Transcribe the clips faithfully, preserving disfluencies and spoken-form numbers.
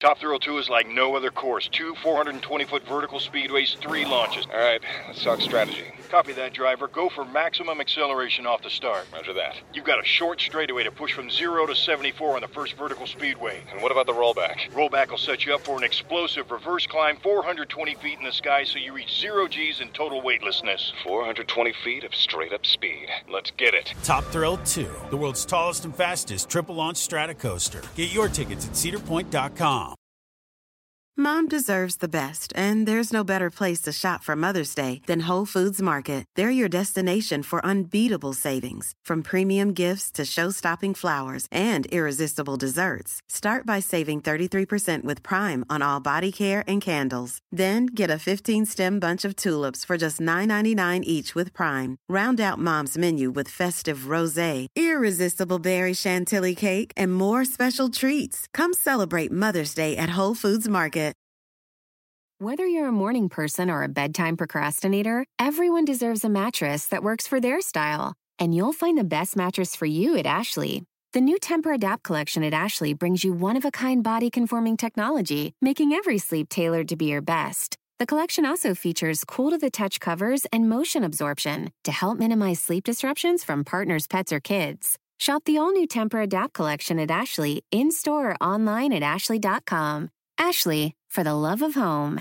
Top Thrill two is like no other course. Two four hundred twenty foot vertical speedways, three launches. All right, let's talk strategy. Copy that, driver. Go for maximum acceleration off the start. Roger that. You've got a short straightaway to push from zero to seventy-four on the first vertical speedway. And what about the rollback? Rollback will set you up for an explosive reverse climb four hundred twenty feet in the sky so you reach zero G's in total weightlessness. four hundred twenty feet of straight-up speed. Let's get it. Top Thrill two, the world's tallest and fastest triple-launch Stratocoaster. Get your tickets at cedar point dot com. Mom deserves the best, and there's no better place to shop for Mother's Day than Whole Foods Market. They're your destination for unbeatable savings, from premium gifts to show-stopping flowers and irresistible desserts. Start by saving thirty-three percent with Prime on all body care and candles. Then get a fifteen-stem bunch of tulips for just nine ninety-nine each with Prime. Round out Mom's menu with festive rosé, irresistible berry chantilly cake, and more special treats. Come celebrate Mother's Day at Whole Foods Market. Whether you're a morning person or a bedtime procrastinator, everyone deserves a mattress that works for their style. And you'll find the best mattress for you at Ashley. The new Temper-Adapt collection at Ashley brings you one-of-a-kind body-conforming technology, making every sleep tailored to be your best. The collection also features cool-to-the-touch covers and motion absorption to help minimize sleep disruptions from partners, pets, or kids. Shop the all-new Temper-Adapt collection at Ashley, in-store or online at ashley dot com. Ashley, for the love of home.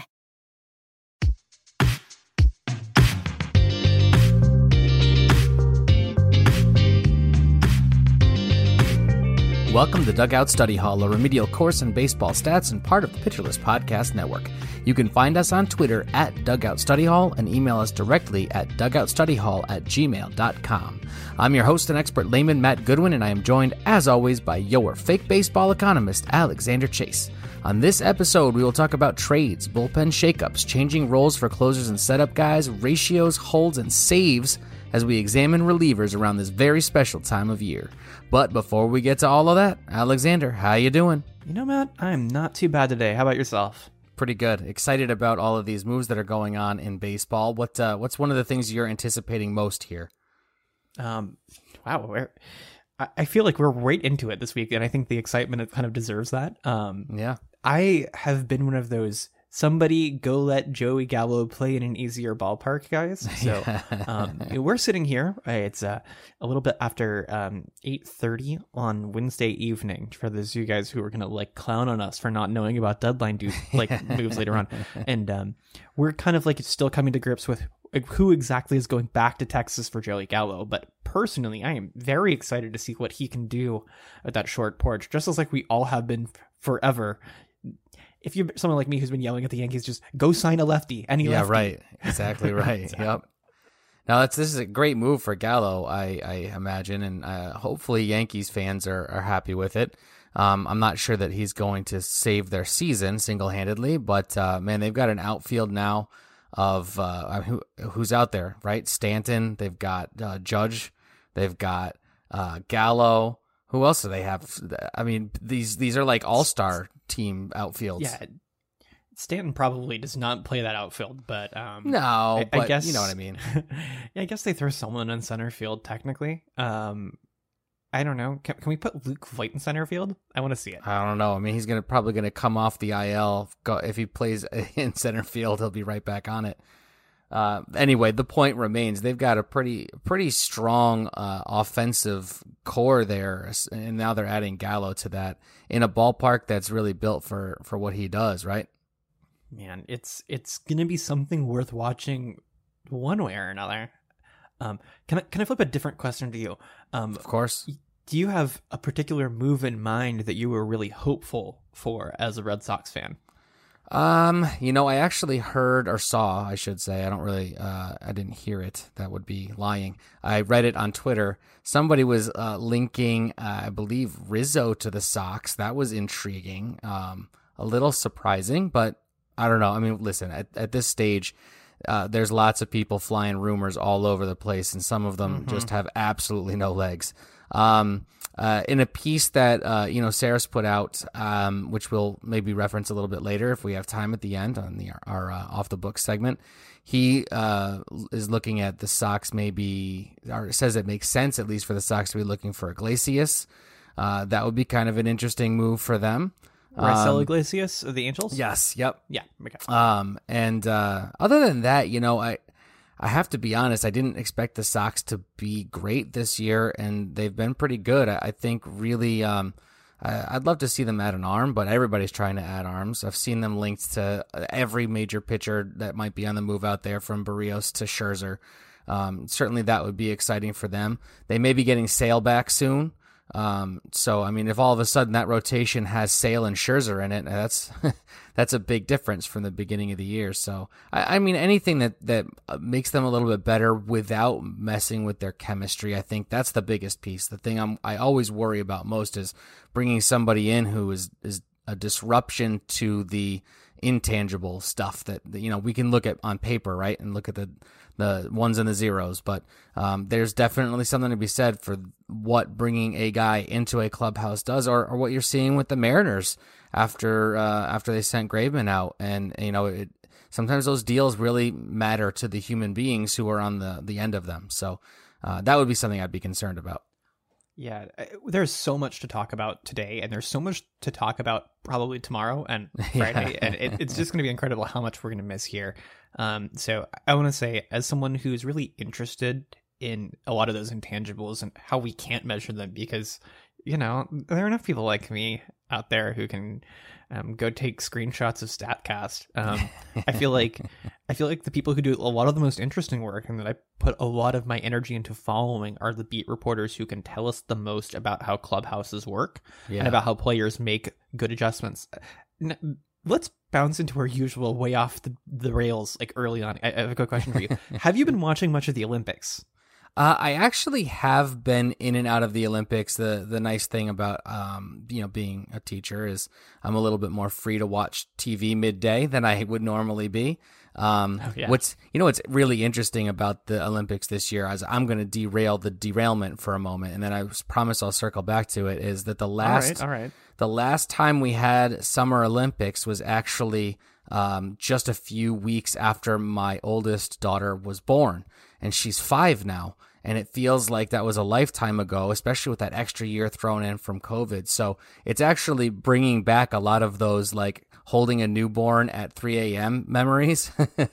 Welcome to Dugout Study Hall, a remedial course in baseball stats and part of the Pitcher List Podcast Network. You can find us on Twitter at Dugout Study Hall and email us directly at dugoutstudyhall at gmail dot com. I'm your host and expert layman, Matt Goodwin, and I am joined, as always, by your fake baseball economist, Alexander Chase. On this episode, we will talk about trades, bullpen shakeups, changing roles for closers and setup guys, ratios, holds, and saves as we examine relievers around this very special time of year. But before we get to all of that, Alexander, how you doing? You know, Matt, I'm not too bad today. How about yourself? Pretty good. Excited about all of these moves that are going on in baseball. What uh, what's one of the things you're anticipating most here? Um, wow, we're, I, I feel like we're right into it this week, and I think the excitement kind of deserves that. Um, yeah, I have been one of those somebody go let Joey Gallo play in an easier ballpark guys. So um, we're sitting here. It's uh, a little bit after um, eight thirty on Wednesday evening for those of you guys who are going to like clown on us for not knowing about deadline do like moves later on. And um, we're kind of like still coming to grips with like, who exactly is going back to Texas for Joey Gallo. But personally, I am very excited to see what he can do at that short porch, just as like we all have been forever. If you're someone like me who's been yelling at the Yankees, just go sign a lefty. Any yeah, lefty. right. Exactly right. exactly. Yep. Now, that's this is a great move for Gallo, I, I imagine, and uh, hopefully Yankees fans are, are happy with it. Um, I'm not sure that he's going to save their season single-handedly, but, uh, man, they've got an outfield now of uh, who who's out there, right? Stanton, they've got uh, Judge, they've got uh, Gallo. Who else do they have? I mean, these these are like all-star team outfields. Yeah, Stanton probably does not play that outfield, but um, no, I, but I guess you know what I mean. Yeah, I guess they throw someone in center field technically. Um, I don't know. Can, can we put Luke Voit in center field? I want to see it. I don't know. I mean, he's gonna probably gonna come off the I L. Go, if he plays in center field, he'll be right back on it. Uh, anyway, the point remains they've got a pretty pretty strong uh, offensive core there, and now they're adding Gallo to that in a ballpark that's really built for, for what he does, right? Man, it's it's gonna be something worth watching one way or another. Um, can I can I flip a different question to you? Um, of course. Do you have a particular move in mind that you were really hopeful for as a Red Sox fan? Um, you know, I actually heard or saw, I should say, I don't really, uh, I didn't hear it. That would be lying. I read it on Twitter. Somebody was uh, linking, uh, I believe, Rizzo to the Sox. That was intriguing. Um, a little surprising, but I don't know. I mean, listen, at, at this stage, uh, there's lots of people flying rumors all over the place, and some of them mm-hmm. just have absolutely no legs. Um, uh, in a piece that, uh, you know, Saris put out, um, which we'll maybe reference a little bit later if we have time at the end on the, our, uh, off the book segment, he, uh, is looking at the Sox maybe, or says it makes sense at least for the Sox to be looking for Iglesias. Uh, that would be kind of an interesting move for them. Marcelo Um, Iglesias of the Angels? yes. Yep. Yeah. Okay. Um, and uh, other than that, you know, I I have to be honest, I didn't expect the Sox to be great this year, and they've been pretty good. I, I think really, um, I, I'd love to see them add an arm, but everybody's trying to add arms. I've seen them linked to every major pitcher that might be on the move out there, from Barrios to Scherzer. Um, certainly that would be exciting for them. They may be getting Sale back soon. Um, so, I mean, if all of a sudden that rotation has Sale and Scherzer in it, that's that's a big difference from the beginning of the year. So, I, I mean, anything that, that makes them a little bit better without messing with their chemistry, I think that's the biggest piece. The thing I'm, I always worry about most is bringing somebody in who is, is a disruption to the intangible stuff that, you know, we can look at on paper, right, and look at the the ones and the zeros, but um, there's definitely something to be said for what bringing a guy into a clubhouse does, or, or what you're seeing with the Mariners after uh, after they sent Graveman out. And you know, it, sometimes those deals really matter to the human beings who are on the the end of them. So uh, that would be something I'd be concerned about. Yeah, there's so much to talk about today, and there's so much to talk about probably tomorrow and Friday, Yeah. and it, it's just going to be incredible how much we're going to miss here. Um, so I want to say, as someone who's really interested in a lot of those intangibles and how we can't measure them, because, you know, there are enough people like me out there who can um, go take screenshots of StatCast. Um, I feel like I feel like the people who do a lot of the most interesting work and that I put a lot of my energy into following are the beat reporters who can tell us the most about how clubhouses work Yeah. and about how players make good adjustments. N- Let's bounce into our usual way off the, the rails like early on. I, I have a quick question for you. Have you been watching much of the Olympics? Uh, I actually have been in and out of the Olympics. The the nice thing about um, you know, being a teacher is I'm a little bit more free to watch T V midday than I would normally be. Um, Oh, yeah. What's you know what's really interesting about the Olympics this year, as I'm going to derail the derailment for a moment, and then I promise I'll circle back to it, is that the last all right, all right. the last time we had Summer Olympics was actually um, just a few weeks after my oldest daughter was born, and she's five now. And it feels like that was a lifetime ago, especially with that extra year thrown in from COVID. So it's actually bringing back a lot of those, like, holding a newborn at three a.m. memories,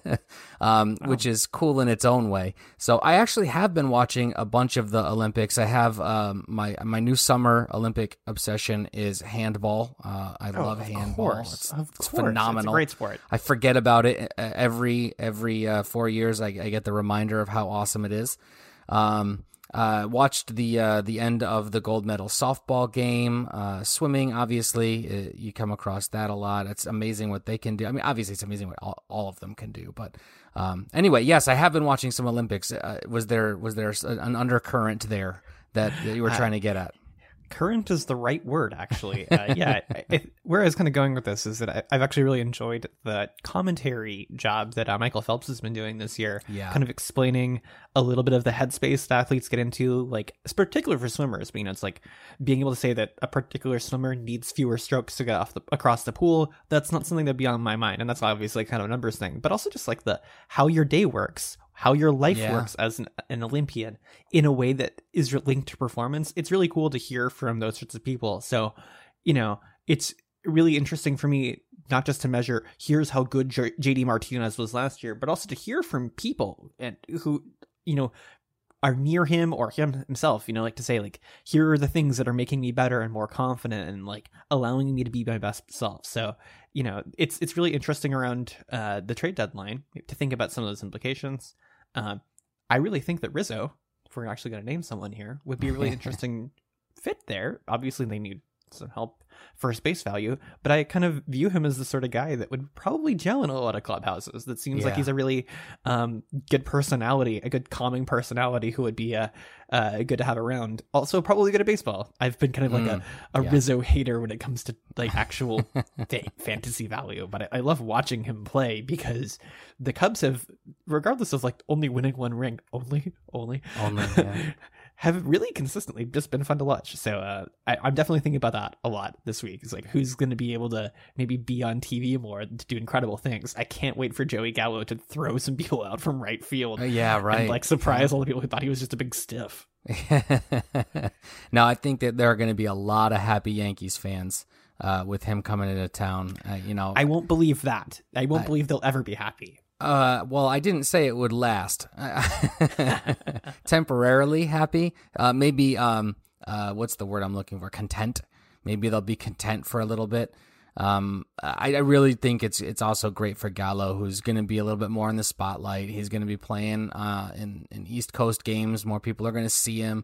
um, oh. which is cool in its own way. So I actually have been watching a bunch of the Olympics. I have um, my my new summer Olympic obsession is handball. Uh, I Oh, love of handball. course. It's, Of it's course. phenomenal. It's a great sport. I forget about it every every uh, four years. I, I get the reminder of how awesome it is. Um, uh, watched the, uh, the end of the gold medal softball game, uh, swimming, obviously, uh, you come across that a lot. It's amazing what they can do. I mean, obviously it's amazing what all, all of them can do, but, um, anyway, yes, I have been watching some Olympics. Uh, was there, was there an undercurrent there that, that you were trying to get at? Current is the right word, actually. Uh, yeah. It, where I was kind of going with this is that I, I've actually really enjoyed the commentary job that uh, Michael Phelps has been doing this year. Yeah. Kind of explaining a little bit of the headspace that athletes get into, like, it's particular for swimmers. But, you know, it's like being able to say that a particular swimmer needs fewer strokes to get off the, across the pool. That's not something that'd be on my mind. And that's obviously kind of a numbers thing. But also just like the how your day works, how your life Yeah. works as an, an Olympian in a way that is linked to performance. It's really cool to hear from those sorts of people. So, you know, it's really interesting for me, not just to measure, here's how good J- JD Martinez was last year, but also to hear from people and who, you know, are near him or him himself, you know, like to say, like, here are the things that are making me better and more confident and like allowing me to be my best self. So, you know, it's, it's really interesting around uh, the trade deadline to think about some of those implications. Um, I really think that Rizzo, if we're actually going to name someone here, would be a really interesting fit there. Obviously, they need some help for space value, but I kind of view him as the sort of guy that would probably gel in a lot of clubhouses. That seems like Yeah. he's a really um, good personality, a good calming personality who would be uh, uh, good to have around. Also, probably good at baseball. I've been kind of like Mm, a, a yeah. Rizzo hater when it comes to like actual fa- fantasy value, but I, I love watching him play because the Cubs have, regardless of like only winning one ring, only, only, Only, yeah. have really consistently just been fun to watch. So uh, I, I'm definitely thinking about that a lot this week. It's like, who's going to be able to maybe be on T V more to do incredible things? I can't wait for Joey Gallo to throw some people out from right field. Uh, yeah, right. And like surprise all the people who thought he was just a big stiff. Now, I think that there are going to be a lot of happy Yankees fans uh, with him coming into town. Uh, you know, I won't believe that. I won't I, believe they'll ever be happy. Uh, well, I didn't say it would last. Temporarily happy. Uh, maybe, um, uh, what's the word I'm looking for? Content. Maybe they'll be content for a little bit. Um, I, I really think it's it's also great for Gallo, who's going to be a little bit more in the spotlight. He's going to be playing uh, in, in East Coast games. More people are going to see him.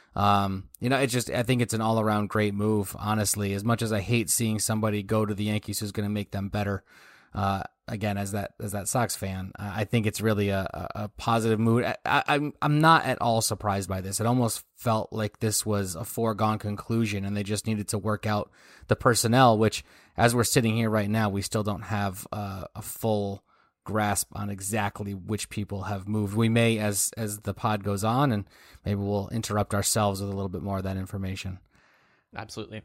Um, you know, it's just, I think it's an all around great move, honestly. As much as I hate seeing somebody go to the Yankees who's going to make them better, uh, again, as that as that Sox fan, I think it's really a, a, a positive mood. I, I, I'm I'm not at all surprised by this. It almost felt like this was a foregone conclusion, and they just needed to work out the personnel. Which, as we're sitting here right now, we still don't have uh, a full grasp on exactly which people have moved. We may, as as the pod goes on, and maybe we'll interrupt ourselves with a little bit more of that information. Absolutely.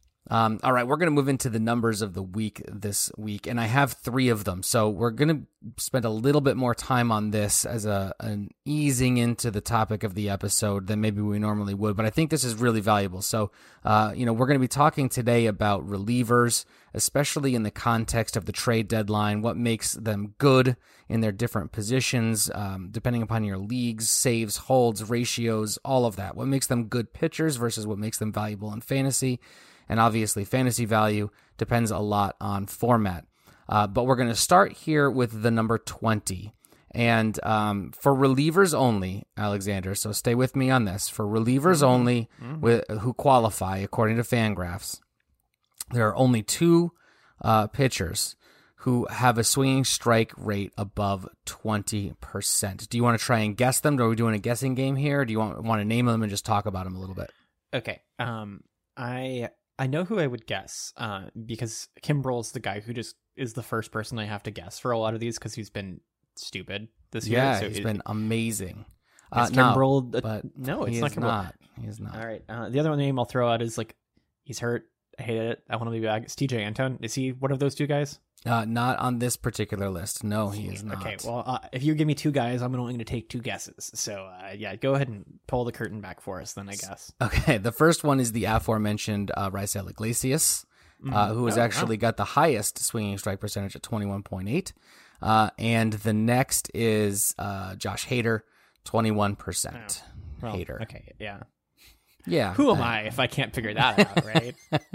Um, all right, we're going to move into the numbers of the week this week, and I have three of them. So we're going to spend a little bit more time on this as a an easing into the topic of the episode than maybe we normally would, but I think this is really valuable. So, uh, you know, we're going to be talking today about relievers, especially in the context of the trade deadline, what makes them good in their different positions, um, depending upon your leagues, saves, holds, ratios, all of that. What makes them good pitchers versus what makes them valuable in fantasy. And obviously, fantasy value depends a lot on format. Uh, but we're going to start here with the number twenty. And um, for relievers only, Alexander, so stay with me on this. For relievers mm-hmm. only mm-hmm. With, who qualify, according to Fangraphs, there are only two uh, pitchers who have a swinging strike rate above twenty percent. Do you want to try and guess them? Are we doing a guessing game here? Or do you want, want to name them and just talk about them a little bit? Okay. Um, I... I know who I would guess, uh, because Kimbrel's the guy who just is the first person I have to guess for a lot of these because he's been stupid this year. Yeah, so he's it, been amazing. Is uh, Kimbrel, no, but no, it's he not is Kimbrel. Not. He is not. All right. Uh, the other name I'll throw out is like, he's hurt. I hate it. I want to be back. It's T J Antone. Is he one of those two guys? Uh, not on this particular list. No, he is not. Okay, well, uh, if you give me two guys, I'm only going to take two guesses. So, uh, yeah, go ahead and pull the curtain back for us then, I guess. Okay, the first one is the aforementioned uh, Raisel Iglesias, mm-hmm. uh, who has oh, actually wow. got the highest swinging strike percentage at twenty-one point eight. Uh, and the next is uh, Josh Hader, twenty-one percent. Oh, well, Hader. Okay, yeah. Yeah. Who am uh, I if I can't figure that out, right?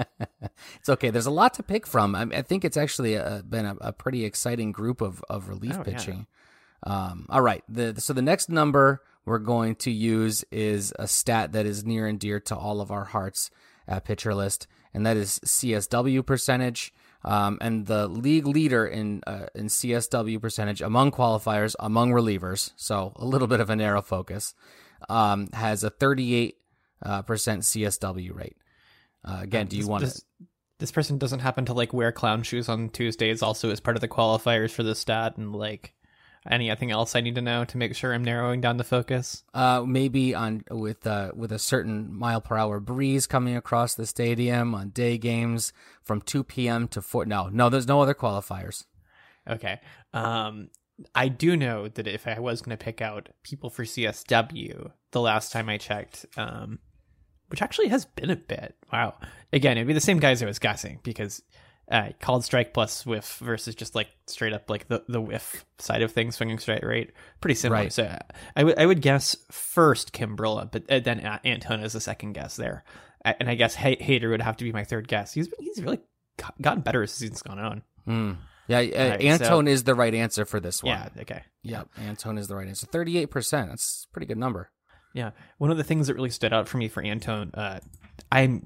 It's okay. There's a lot to pick from. I, mean, I think it's actually a, been a, a pretty exciting group of, of relief oh, pitching. Yeah. Um, all right. The, so the next number we're going to use is a stat that is near and dear to all of our hearts at Pitcher List, and that is C S W percentage. Um, and the league leader in uh, in C S W percentage among qualifiers, among relievers, so a little bit of a narrow focus, um, has a thirty-eight Uh, percent C S W rate. Uh, again, do you this, want this, to... This person doesn't happen to like wear clown shoes on Tuesdays also as part of the qualifiers for the stat, and like anything else I need to know to make sure I'm narrowing down the focus? Uh, maybe on with uh, with a certain mile per hour breeze coming across the stadium on day games from two p.m. to four. No, no, there's no other qualifiers. Okay. Um, I do know that if I was going to pick out people for C S W, the last time I checked, um, which actually has been a bit. Wow. Again, it'd be the same guys I was guessing because uh, called strike plus whiff versus just like straight up like the, the whiff side of things, swinging strike rate, pretty similar. Right. So uh, I would I would guess first Kimbrel, but uh, then uh, Antone is the second guess there, uh, and I guess H- Hader would have to be my third guess. He's he's really gotten better as the season's gone on. Mm. Yeah, uh, right, Antone so, is the right answer for this one. Yeah. Okay. Yep, Antone is the right answer. Thirty-eight percent. That's a pretty good number. Yeah, one of the things that really stood out for me for Antone, uh, I'm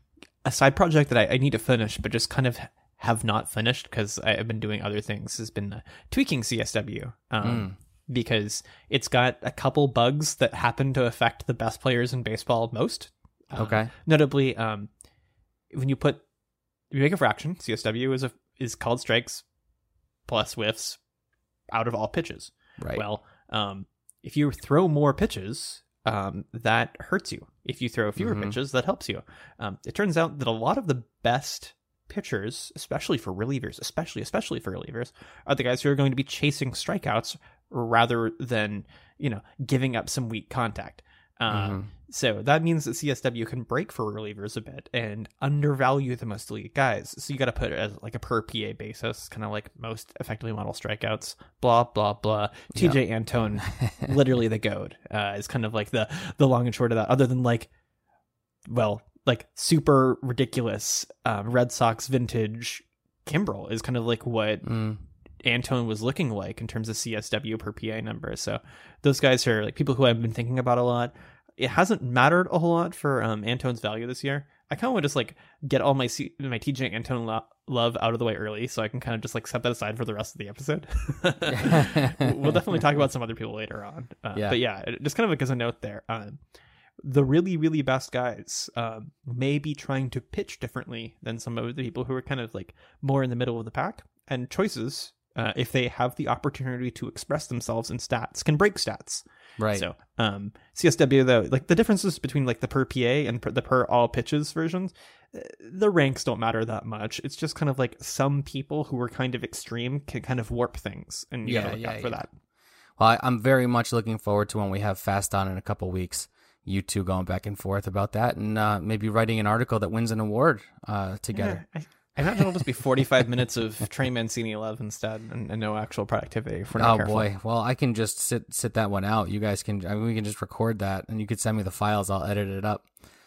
a side project that I, I need to finish, but just kind of have not finished because I've been doing other things, has been uh, tweaking C S W um, mm. because it's got a couple bugs that happen to affect the best players in baseball most. Okay. Um, notably, um, when you put, if you make a fraction, C S W is a is called strikes plus whiffs out of all pitches. Right. Well, um, if you throw more pitches, um, that hurts you. If you throw fewer mm-hmm. pitches, that helps you. Um, it turns out that a lot of the best pitchers, especially for relievers, especially especially for relievers, are the guys who are going to be chasing strikeouts rather than, you know, giving up some weak contact. Uh, Mm-hmm. So that means that C S W can break for relievers a bit and undervalue the most elite guys. So you got to put it as like a per P A basis, kind of like most effectively model strikeouts, blah, blah, blah. T J Yep. Antone, literally the GOAT, uh, is kind of like the, the long and short of that, other than like, well, like super ridiculous um, Red Sox vintage Kimbrel is kind of like what Mm. Antone was looking like in terms of C S W per P A numbers. So those guys are like people who I've been thinking about a lot. It hasn't mattered a whole lot for um, Antone's value this year. I kind of want to just like get all my C- my T J Antone lo- love out of the way early, so I can kind of just like set that aside for the rest of the episode. We'll definitely talk about some other people later on. Uh, Yeah. But yeah, it- just kind of like as a note there, um, the really really best guys um, may be trying to pitch differently than some of the people who are kind of like more in the middle of the pack, and choices. Uh, if they have the opportunity to express themselves in stats, can break stats. Right. So, um, C S W though, like the differences between like the per P A and per, the per all pitches versions, uh, the ranks don't matter that much. It's just kind of like some people who are kind of extreme can kind of warp things, and you Yeah, gotta look yeah, out for yeah. that. Well, I, I'm very much looking forward to when we have Fast on in a couple weeks. You two going back and forth about that, and uh, maybe writing an article that wins an award uh, together. Yeah, I, I imagine it'll just be forty-five minutes of Trey Mancini love instead, and, and no actual productivity. If we're not Oh careful. boy! Well, I can just sit sit that one out. You guys can. I mean, we can just record that, and you could send me the files. I'll edit it up.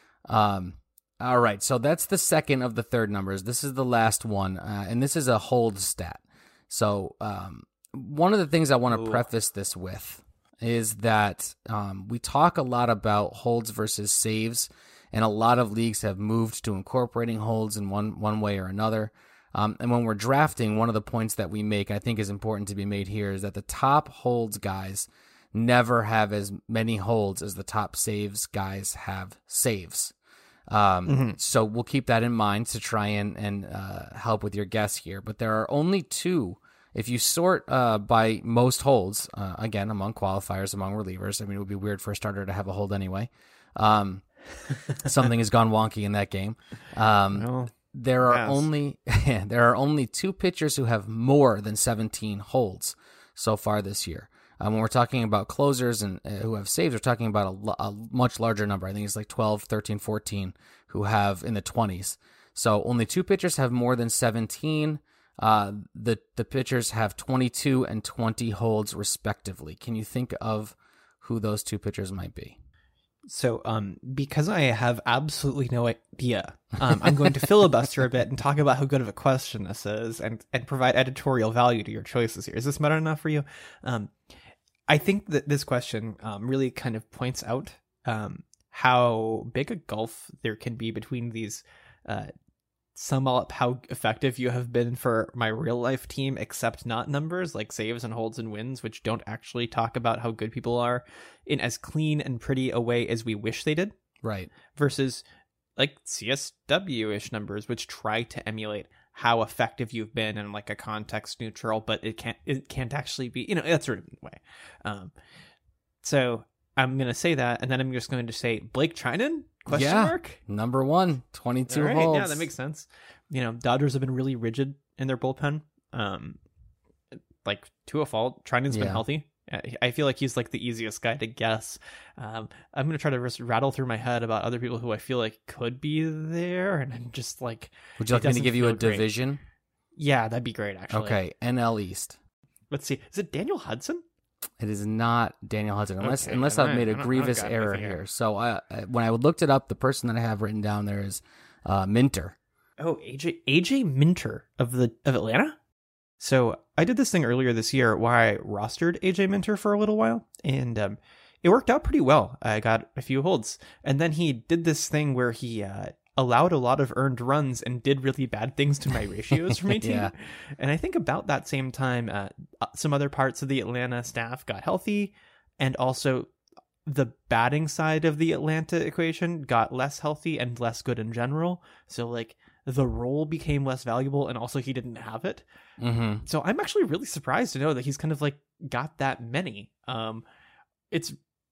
Um. All right. So that's the second of the third numbers. This is the last one, uh, and this is a hold stat. So, um, one of the things I want to preface this with is that um, we talk a lot about holds versus saves. And a lot of leagues have moved to incorporating holds in one one way or another. Um, and when we're drafting, one of the points that we make, I think is important to be made here, is that the top holds guys never have as many holds as the top saves guys have saves. Um, Mm-hmm. So we'll keep that in mind to try and, and uh, help with your guess here. But there are only two. If you sort uh, by most holds, uh, again, among qualifiers, among relievers, I mean, it would be weird for a starter to have a hold anyway. Um, Something has gone wonky in that game. Um, Well, there are yes. only there are only two pitchers who have more than seventeen holds so far this year. Um, when we're talking about closers and uh, who have saves, we're talking about a, lo- a much larger number. I think it's like twelve, thirteen, fourteen who have in the twenties. So only two pitchers have more than seventeen. Uh, the the pitchers have twenty-two and twenty holds respectively. Can you think of who those two pitchers might be? So, um, because I have absolutely no idea, um, I'm going to filibuster a bit and talk about how good of a question this is, and and provide editorial value to your choices here. Is this meta enough for you? Um, I think that this question um, really kind of points out um, how big a gulf there can be between these. Uh, sum up how effective you have been for my real life team, except not numbers like saves and holds and wins, which don't actually talk about how good people are in as clean and pretty a way as we wish they did, Right. versus like C S W-ish numbers, which try to emulate how effective you've been in like a context neutral, but it can't it can't actually be, you know, that sort of way. Um, so I'm gonna say that, and then I'm just going to say Blake Trinan? Question Yeah. mark? Number one, twenty-two All right, holds. yeah, that makes sense. You know, Dodgers have been really rigid in their bullpen, um, like to a fault. Trinan's been Yeah. healthy. I- I feel like he's like the easiest guy to guess. Um, I'm gonna try to just rattle through my head about other people who I feel like could be there, and I'm just like, Would you like it me to doesn't give you a feel great. division? Yeah, that'd be great. Actually, Okay, N L East. Let's see. Is it Daniel Hudson? It is not Daniel Hudson, unless Okay, unless then I've I- made I a don't- grievous I've got error nothing here. here. So I, I- when I looked it up, the person that I have written down there is uh, Minter. Oh, A J A J Minter of the of Atlanta. So I did this thing earlier this year where I rostered A J Minter for a little while, and um, it worked out pretty well. I got a few holds, and then he did this thing where he uh, allowed a lot of earned runs and did really bad things to my ratios for my team. Yeah. And I think about that same time, uh, some other parts of the Atlanta staff got healthy, and also the batting side of the Atlanta equation got less healthy and less good in general. So like the role became less valuable, and also he didn't have it. Mm-hmm. So I'm actually really surprised to know that he's kind of like got that many. Um, it's,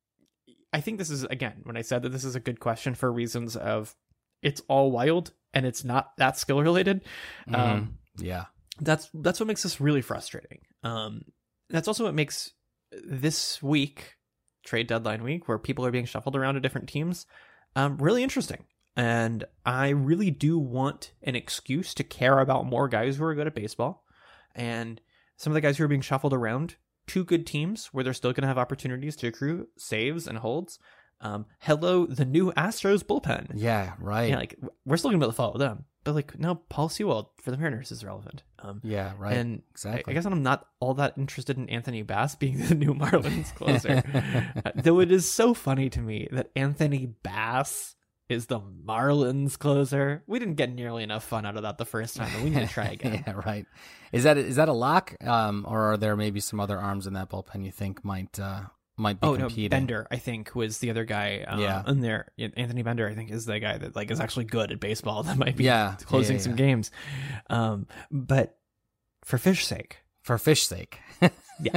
I think this is, again, when I said that this is a good question for reasons of it's all wild and it's not that skill related. Mm-hmm. Um, Yeah. that's, that's what makes this really frustrating. Um, that's also what makes this week trade deadline week where people are being shuffled around to different teams. Um, really interesting. And I really do want an excuse to care about more guys who are good at baseball. And some of the guys who are being shuffled around, two good teams where they're still going to have opportunities to accrue saves and holds. Um, hello, the new Astros bullpen. Yeah, right. Yeah, like we're still going to be able to follow them. But like, no, Paul Sewell for the Mariners is relevant. Um, yeah, right. And exactly. I, I guess I'm not all that interested in Anthony Bass being the new Marlins closer. uh, though it is so funny to me that Anthony Bass is the Marlins closer. We didn't get nearly enough fun out of that the first time, but we need to try again. Yeah, right. Is that is that a lock, um, or are there maybe some other arms in that bullpen you think might uh, might be oh, competing? No, Bender, I think, was the other guy. Um, yeah, in there, Anthony Bender, I think, is the guy that like is actually good at baseball. That might be yeah, closing yeah, yeah, some yeah. games. Um, but for fish sake, for fish sake. yeah.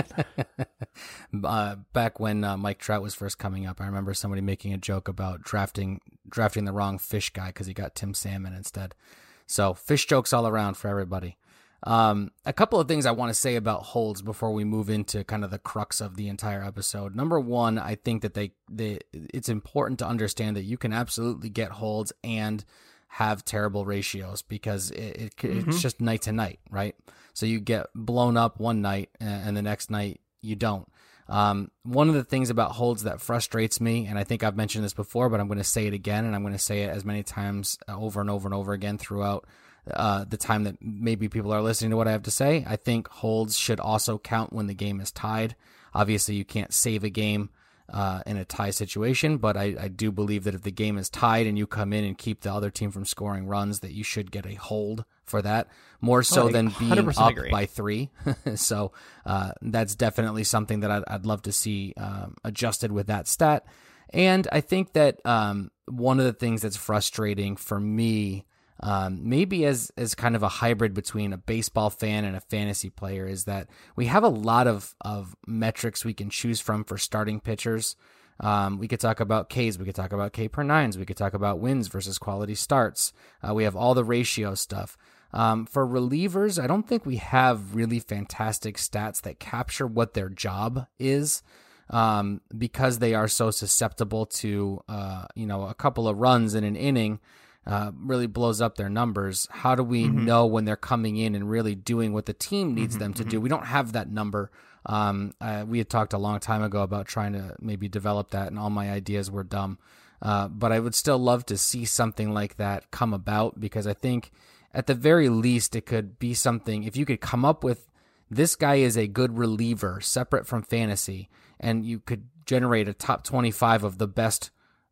uh, back when uh, Mike Trout was first coming up, I remember somebody making a joke about drafting drafting the wrong fish guy because he got Tim Salmon instead. So fish jokes all around for everybody. Um, a couple of things I want to say about holds before we move into kind of the crux of the entire episode. Number one, I think that they, they it's important to understand that you can absolutely get holds and have terrible ratios because it, it Mm-hmm. it's just night to night, right? So you get blown up one night and the next night you don't. Um, one of the things about holds that frustrates me, and I think I've mentioned this before, but I'm going to say it again, and I'm going to say it as many times over and over and over again throughout uh, the time that maybe people are listening to what I have to say. I think holds should also count when the game is tied. Obviously, you can't save a game uh, in a tie situation, but I, I do believe that if the game is tied and you come in and keep the other team from scoring runs, that you should get a hold for that, more so Oh, I than being up agree. by three. So uh, that's definitely something that I'd, I'd love to see um, adjusted with that stat. And I think that um, one of the things that's frustrating for me, um, maybe as as kind of a hybrid between a baseball fan and a fantasy player, is that we have a lot of, of metrics we can choose from for starting pitchers. Um, we could talk about Ks, we could talk about K per nines, we could talk about wins versus quality starts. Uh, we have all the ratio stuff. Um, for relievers, I don't think we have really fantastic stats that capture what their job is. Um, because they are so susceptible to, uh, you know, a couple of runs in an inning, uh, really blows up their numbers. How do we mm-hmm. know when they're coming in and really doing what the team needs mm-hmm, them to mm-hmm. do? We don't have that number. Um, uh, we had talked a long time ago about trying to maybe develop that, and all my ideas were dumb. Uh, but I would still love to see something like that come about, because I think at the very least it could be something, if you could come up with, this guy is a good reliever separate from fantasy, and you could generate a top twenty-five of the best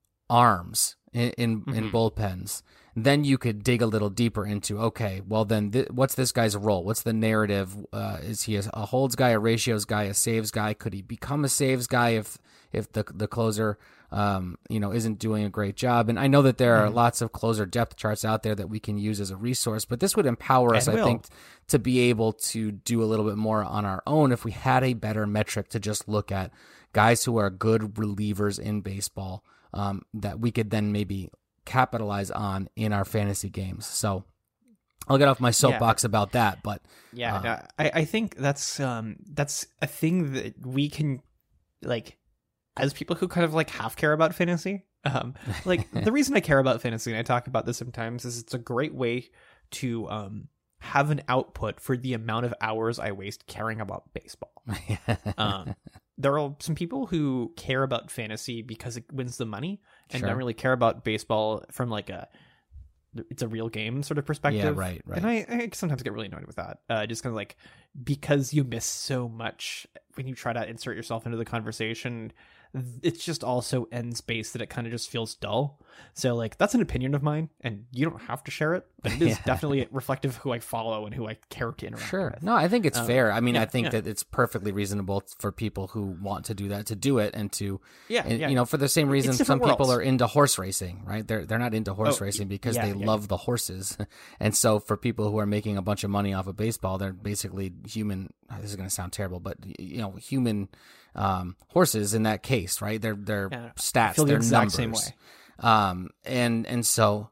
arms in in, mm-hmm. in bullpens, then you could dig a little deeper into, okay, well then th- what's this guy's role? What's the narrative? Uh, is he a, a holds guy, a ratios guy, a saves guy? Could he become a saves guy if if the the closer um, you know, isn't doing a great job? And I know that there are mm-hmm. lots of closer depth charts out there that we can use as a resource, but this would empower us, and I will. think, to be able to do a little bit more on our own if we had a better metric to just look at guys who are good relievers in baseball, um, that we could then maybe capitalize on in our fantasy games. So I'll get off my soapbox yeah. about that, but yeah, uh, no, I, I think that's um that's a thing that we can, like, as people who kind of like half care about fantasy, um, like the reason I care about fantasy, and I talk about this sometimes, is it's a great way to um have an output for the amount of hours I waste caring about baseball. um, there are some people who care about fantasy because it wins the money, and sure. don't really care about baseball from like a it's a real game sort of perspective. Yeah, right, right. And I, I sometimes get really annoyed with that. Uh, just kind of like, because you miss so much when you try to insert yourself into the conversation, it's just all so ends-based that it kind of just feels dull. So like, that's an opinion of mine, and you don't have to share it, but it is yeah. definitely reflective of who I follow and who I care to interact sure. with. No, I think it's um, fair. I mean, yeah, I think yeah. that it's perfectly reasonable for people who want to do that to do it, and to, yeah, and, yeah. you know, for the same reason some worlds. people are into horse racing, right? They're they're not into horse oh, racing because yeah, they yeah. love the horses, and so for people who are making a bunch of money off of baseball, they're basically human. This is going to sound terrible, but you know, human um, horses in that case, right? They're they're yeah, stats, I feel the they're exact numbers. same way. Um, and and so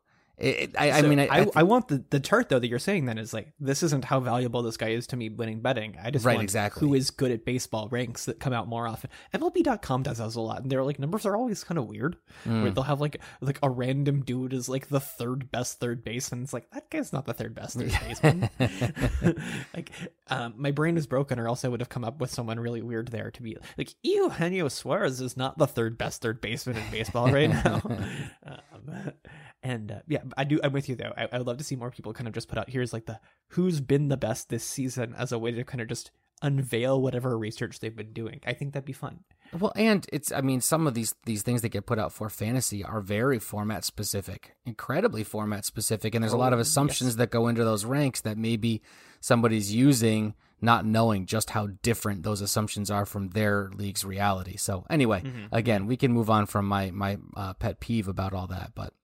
It, I, So I mean, I, I, I, th- I want the, the chart though that you're saying then is like, this isn't how valuable this guy is to me winning betting. I just Right, want exactly. who is good at baseball ranks that come out more often. M L B dot com does this a lot, and their like numbers are always kind of weird. Mm. Where they'll have like like a random dude is like the third best third baseman. It's like, that guy's not the third best third baseman. Like, um, my brain is broken, or else I would have come up with someone really weird there to be like, Eugenio Suarez is not the third best third baseman in baseball right now. um, and uh, yeah, I do. I'm with you though. I, I would love to see more people kind of just put out here's like the who's been the best this season as a way to kind of just unveil whatever research they've been doing. I think that'd be fun. Well, and it's, I mean, some of these these things that get put out for fantasy are very format specific, incredibly format specific. And there's a lot of assumptions yes. that go into those ranks that maybe somebody's using, not knowing just how different those assumptions are from their league's reality. So anyway, Mm-hmm. again, we can move on from my, my uh, pet peeve about all that, but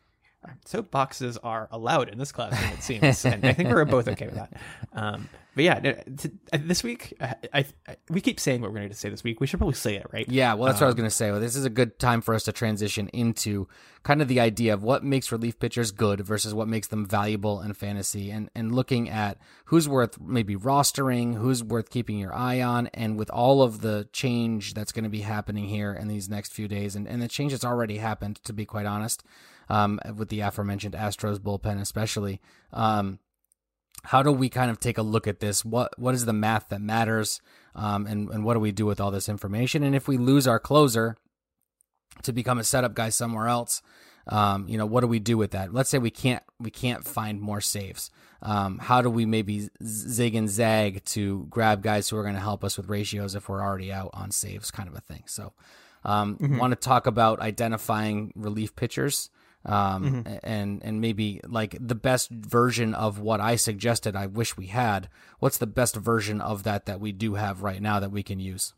Soapboxes are allowed in this classroom, it seems, and I think we're both okay with that. Um, but yeah, t- this week, I, I, I we keep saying what we're going to say this week. We should probably say it, right? yeah, well, that's Um, what I was going to say. Well, this is a good time for us to transition into kind of the idea of what makes relief pitchers good versus what makes them valuable in fantasy, and, and looking at who's worth maybe rostering, who's worth keeping your eye on, and with all of the change that's going to be happening here in these next few days, and, and the change that's already happened, to be quite honest, um, with the aforementioned Astros bullpen especially, um, how do we kind of take a look at this? What what is the math that matters, um, and, and what do we do with all this information? And if we lose our closer to become a setup guy somewhere else, um, you know, what do we do with that? Let's say we can't we can't find more saves. Um, how do we maybe zig and zag to grab guys who are going to help us with ratios if we're already out on saves, kind of a thing. So um, Mm-hmm. want to talk about identifying relief pitchers. Um, Mm-hmm. and, and maybe like the best version of what I suggested I wish we had. What's the best version of that that we do have right now that we can use?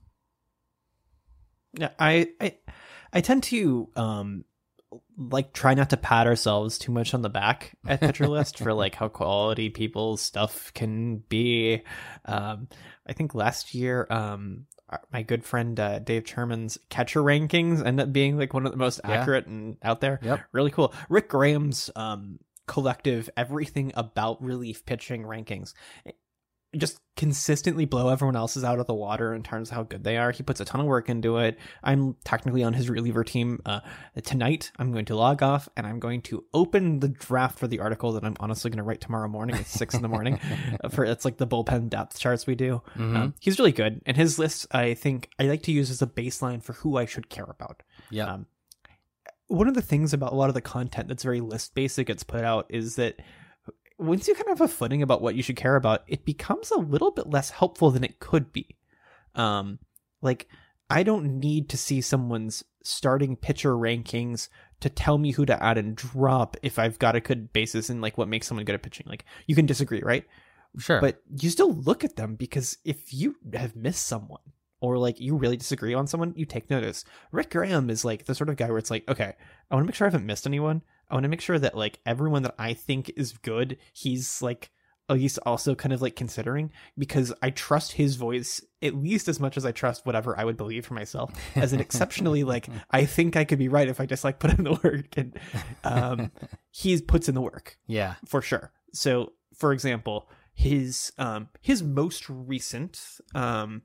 Yeah, I, I, I tend to um, like try not to pat ourselves too much on the back at Pitcher List for like how quality people's stuff can be. Um, I think last year, um, my good friend uh, Dave Sherman's catcher rankings ended up being like one of the most Yeah. accurate and out there. Yep. Really cool. Rick Graham's um, collective everything about relief pitching rankings just consistently blow everyone else's out of the water in terms of how good they are. He puts a ton of work into it. I'm technically on his reliever team. Uh, tonight, I'm going to log off and I'm going to open the draft for the article that I'm honestly going to write tomorrow morning at six in the morning. For it's like the bullpen depth charts we do. Mm-hmm. Um, he's really good, and his list I think I like to use as a baseline for who I should care about. Yeah. Um, one of the things about a lot of the content that's very list based that gets put out is that once you kind of have a footing about what you should care about, it becomes a little bit less helpful than it could be. Um, like, I don't need to see someone's starting pitcher rankings to tell me who to add and drop if I've got a good basis in like what makes someone good at pitching. Like, you can disagree, right? Sure. But you still look at them, because if you have missed someone or like you really disagree on someone, you take notice. Rick Graham is like the sort of guy where it's like, okay, I want to make sure I haven't missed anyone. I want to make sure that like everyone that I think is good, he's like at least also kind of like considering, because I trust his voice at least as much as I trust whatever I would believe for myself, as an exceptionally like, I think I could be right if I just like put in the work, and um, he puts in the work. yeah. For sure. So for example, his um his most recent um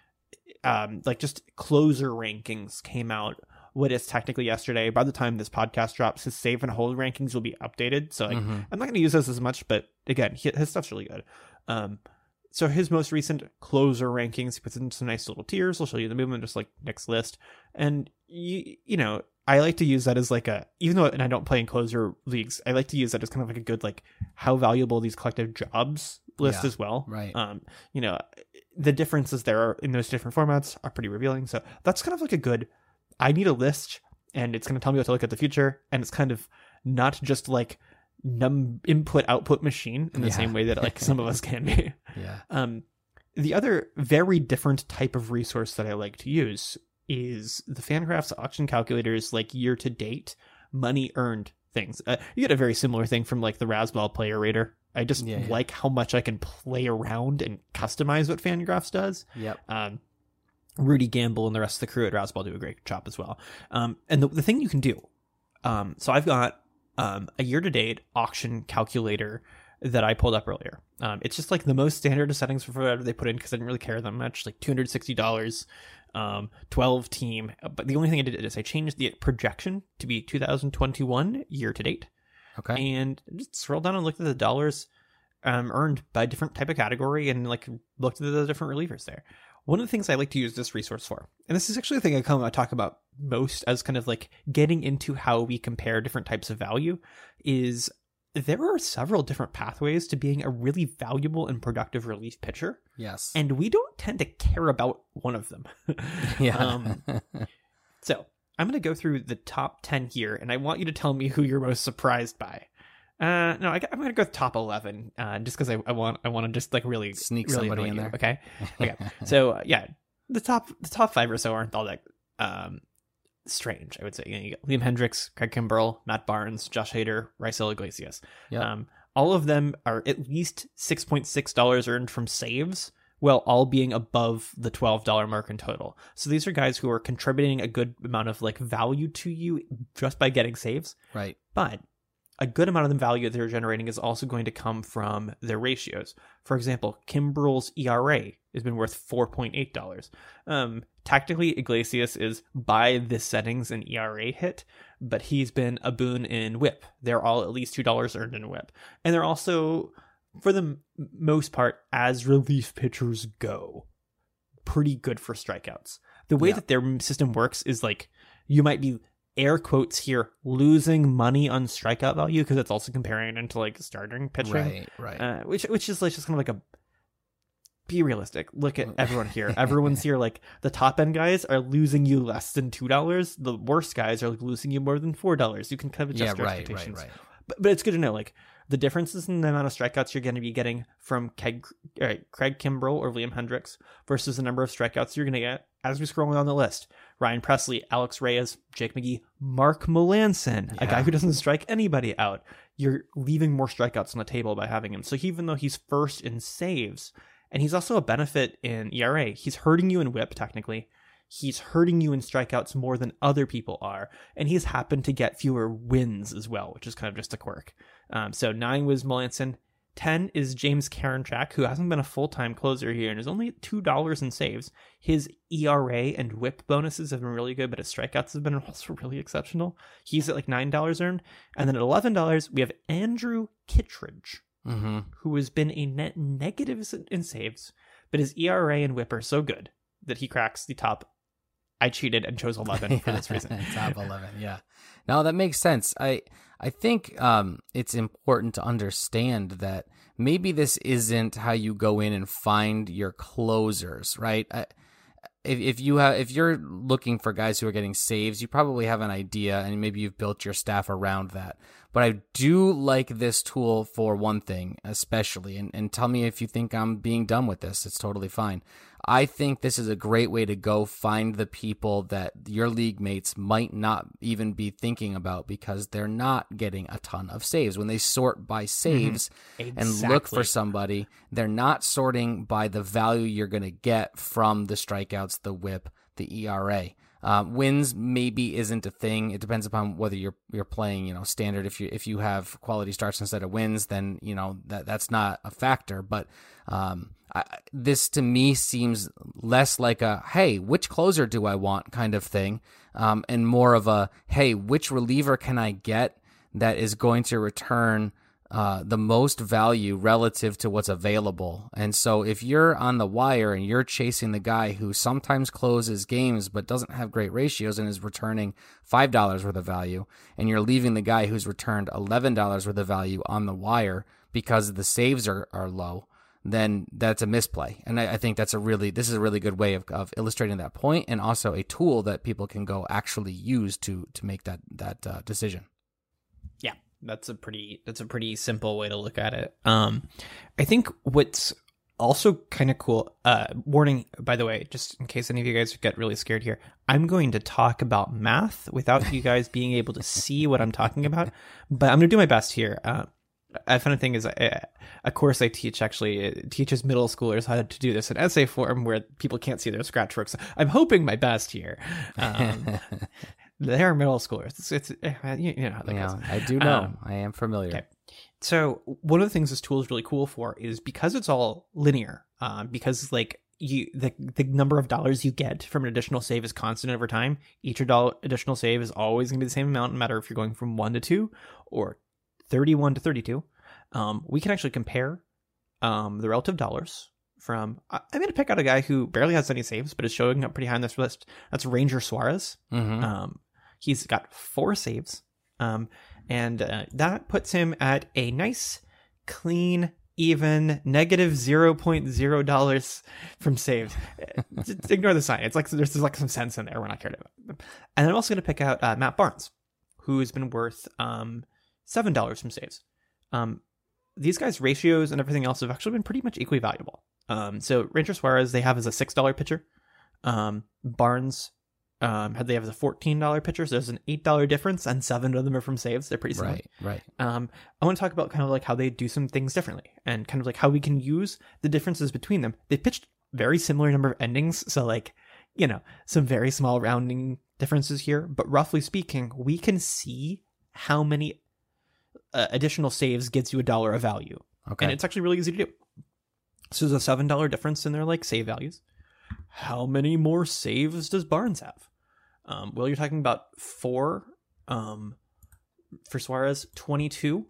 um like just closer rankings came out what is technically yesterday. By the time this podcast drops, his save and hold rankings will be updated, so like Mm-hmm. I'm not going to use this as much, but again, he, his stuff's really good. Um so his most recent closer rankings, he puts in some nice little tiers. I'll show you the movement, just like next list. And you you know, I like to use that as like a, even though and I don't play in closer leagues, I like to use that as kind of like a good like how valuable these collective jobs list Yeah, as well. right. Um, you know, the differences there are in those different formats are pretty revealing. So that's kind of like a good, I need a list and it's going to tell me what to look at the future. And it's kind of not just like num input output machine in the Yeah. same way that like some of us can be. Yeah. Um, the other very different type of resource that I like to use is the Fangraphs auction calculators, like year to date money earned things. Uh, you get a very similar thing from like the Razzball Player Rater. I just Yeah, yeah. like how much I can play around and customize what Fangraphs does. Yep. Um, Rudy Gamble and the rest of the crew at Razzball do a great job as well. Um, and the, the thing you can do, um, so I've got um, a year-to-date auction calculator that I pulled up earlier. Um, it's just like the most standard settings for whatever they put in because I didn't really care that much, like two hundred sixty dollars, um, twelve team. But the only thing I did is I changed the projection to be two thousand twenty-one year-to-date. Okay. And just scroll down and look at the dollars um, earned by different type of category and like looked at the different relievers there. One of the things I like to use this resource for, and this is actually the thing I come I talk about most as kind of like getting into how we compare different types of value, is there are several different pathways to being a really valuable and productive relief pitcher. Yes. And we don't tend to care about one of them. Yeah. um, so I'm going to go through the top ten here, and I want you to tell me who you're most surprised by. Uh, no, I, I'm going to go with top eleven, uh, just because I, I want I want to just like really Sneak really somebody in you, there. Okay. Okay. So uh, yeah, the top the top five or so aren't all that um strange, I would say. You know, you got Liam Hendriks, Craig Kimbrell, Matt Barnes, Josh Hader, Raisel Iglesias. Yep. Um, all of them are at least six point six dollars earned from saves, while all being above the twelve dollars mark in total. So these are guys who are contributing a good amount of like value to you just by getting saves. Right. But a good amount of the value that they're generating is also going to come from their ratios. For example, Kimbrell's E R A has been worth four point eight dollars. Um, tactically, Iglesias is by the settings an E R A hit, but he's been a boon in whip. They're all at least two dollars earned in whip. And they're also, for the m- most part, as relief pitchers go, pretty good for strikeouts. The way Yeah. that their system works is like, you might be, air quotes here, losing money on strikeout value, because it's also comparing it into like starting pitching. Right, right. Uh, which which is like just kind of like a, be realistic. Look at everyone here. Everyone's here, like the top end guys are losing you less than two dollars. The worst guys are like losing you more than four dollars. You can kind of adjust yeah, your right, expectations. right, right. But, but it's good to know like the differences in the amount of strikeouts you're going to be getting from Craig, uh, Craig Kimbrell or Liam Hendriks versus the number of strikeouts you're going to get as we scroll down the list. Ryan Presley, Alex Reyes, Jake McGee, Mark Melanson, a Yeah. guy who doesn't strike anybody out. You're leaving more strikeouts on the table by having him. So even though he's first in saves, and he's also a benefit in E R A, he's hurting you in whip technically. He's hurting you in strikeouts more than other people are, and he's happened to get fewer wins as well, which is kind of just a quirk. Um, so nine was Melanson. ten is James Karinchak, who hasn't been a full-time closer here and is only at two dollars in saves. His E R A and whip bonuses have been really good, but his strikeouts have been also really exceptional. He's at like nine dollars earned. And then at eleven dollars, we have Andrew Kittredge, Mm-hmm. who has been a net negative in saves, but his E R A and whip are so good that he cracks the top. I cheated and chose eleven for this reason. Top eleven, yeah. No, that makes sense. I I think um, it's important to understand that maybe this isn't how you go in and find your closers, right? I, if if you have if you're looking for guys who are getting saves, you probably have an idea, and maybe you've built your staff around that. But I do like this tool for one thing, especially, and, and tell me if you think I'm being dumb with this. It's totally fine. I think this is a great way to go find the people that your league mates might not even be thinking about because they're not getting a ton of saves. When they sort by saves Mm-hmm. and look Exactly. for somebody, they're not sorting by the value you're going to get from the strikeouts, the whip, the E R A. Um, wins maybe isn't a thing. It depends upon whether you're you're playing, you know, standard. If you if you have quality starts instead of wins, then you know that that's not a factor. But um, I, this to me seems less like a hey, which closer do I want kind of thing, um, and more of a hey, which reliever can I get that is going to return Uh, the most value relative to what's available. And so if you're on the wire and you're chasing the guy who sometimes closes games but doesn't have great ratios and is returning five dollars worth of value, and you're leaving the guy who's returned eleven dollars worth of value on the wire because the saves are, are low, then that's a misplay. And I, I think that's a really, this is a really good way of, of illustrating that point, and also a tool that people can go actually use to, to make that, that uh, decision. Yeah, that's a pretty that's a pretty simple way to look at it. Um, I think what's also kind of cool. Uh, warning, by the way, just in case any of you guys get really scared here, I'm going to talk about math without you guys being able to see what I'm talking about. But I'm going to do my best here. Uh, a funny thing is, a, a course I teach actually it teaches middle schoolers how to do this in essay form where people can't see their scratch works. I'm hoping my best here. Um, they're middle schoolers. It's, it's you, you know how that Yeah, goes. I do know. Um, I am familiar. Okay. So one of the things this tool is really cool for is because it's all linear, um, because like you the the number of dollars you get from an additional save is constant over time. Each adol- additional save is always going to be the same amount, no matter if you're going from one to two or thirty-one to thirty-two. Um, we can actually compare um, the relative dollars from. I- I'm going to pick out a guy who barely has any saves, but is showing up pretty high on this list. That's Ranger Suarez. Mm-hmm. Um, he's got four saves. Um, and uh, that puts him at a nice, clean, even negative zero point zero dollars from saves. Just ignore the sign. It's like there's, there's like some sense in there. We're not caring about them. And I'm also going to pick out uh, Matt Barnes, who's been worth um, seven dollars from saves. Um, these guys' ratios and everything else have actually been pretty much equally valuable. Um, so Ranger Suarez, they have as a six dollar pitcher. Um, Barnes, Um, they have a fourteen dollar pitcher, so there's an eight dollar difference, and seven of them are from saves. They're pretty similar. Right, right. Um, I want to talk about kind of like how they do some things differently, and kind of like how we can use the differences between them. They pitched very similar number of endings, so like, you know, some very small rounding differences here, but roughly speaking, we can see how many uh, additional saves gets you a dollar of value. Okay. And it's actually really easy to do. So there's a seven dollar difference in their like save values. How many more saves does Barnes have? Um, well, you're talking about four um, for Suarez, twenty-two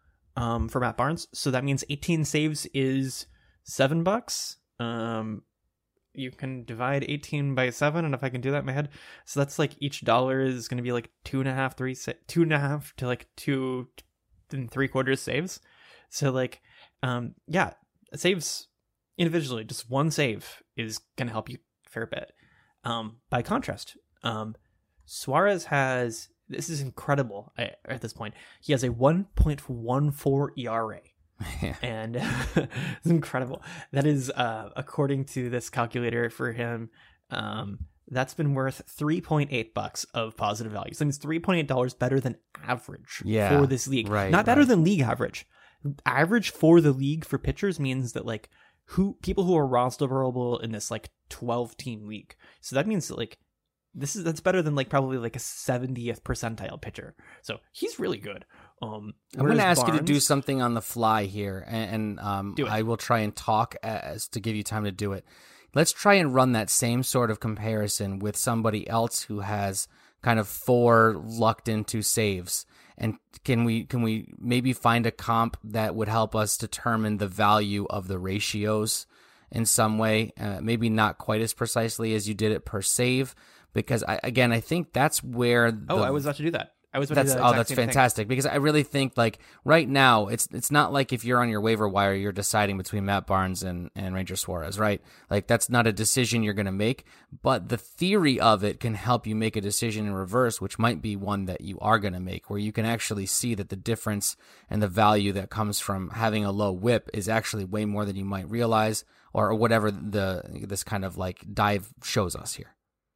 um, for Matt Barnes. So that means eighteen saves is seven bucks. Um, you can divide eighteen by seven, and if I can do that in my head, so that's like each dollar is going to be like two and a half, three, two and a half to like two and three quarters saves. So like, um, yeah, saves individually, just one save is going to help you a fair bit. Um, by contrast, um, Suarez has, this is incredible at this point. He has a one point one four E R A. Yeah. And it's incredible. That is, uh, according to this calculator for him, um, that's been worth three point eight bucks of positive value. So that means three point eight dollars better than average Yeah, for this league. right, Not better right. than league average. Average for the league for pitchers means that like who people who are rosterable in this like twelve team league. So that means that like this is that's better than like probably like a seventieth percentile pitcher. So he's really good. Um, I'm going to whereas ask you to do Barnes- something on the fly here, and, and um, Do it. I will try and talk as to give you time to do it. Let's try and run that same sort of comparison with somebody else who has kind of four lucked into saves. And can we can we maybe find a comp that would help us determine the value of the ratios in some way? Uh, maybe not quite as precisely as you did it per save, because I, again, I think that's where. The, Oh, I was about to do that. I was about that's to do that oh, exact that's same thing. fantastic, because I really think like right now it's it's not like if you're on your waiver wire you're deciding between Matt Barnes and, and Ranger Suarez, right? Like that's not a decision you're going to make, but the theory of it can help you make a decision in reverse, which might be one that you are going to make, where you can actually see that the difference and the value that comes from having a low whip is actually way more than you might realize, or, or whatever the this kind of like dive shows us here.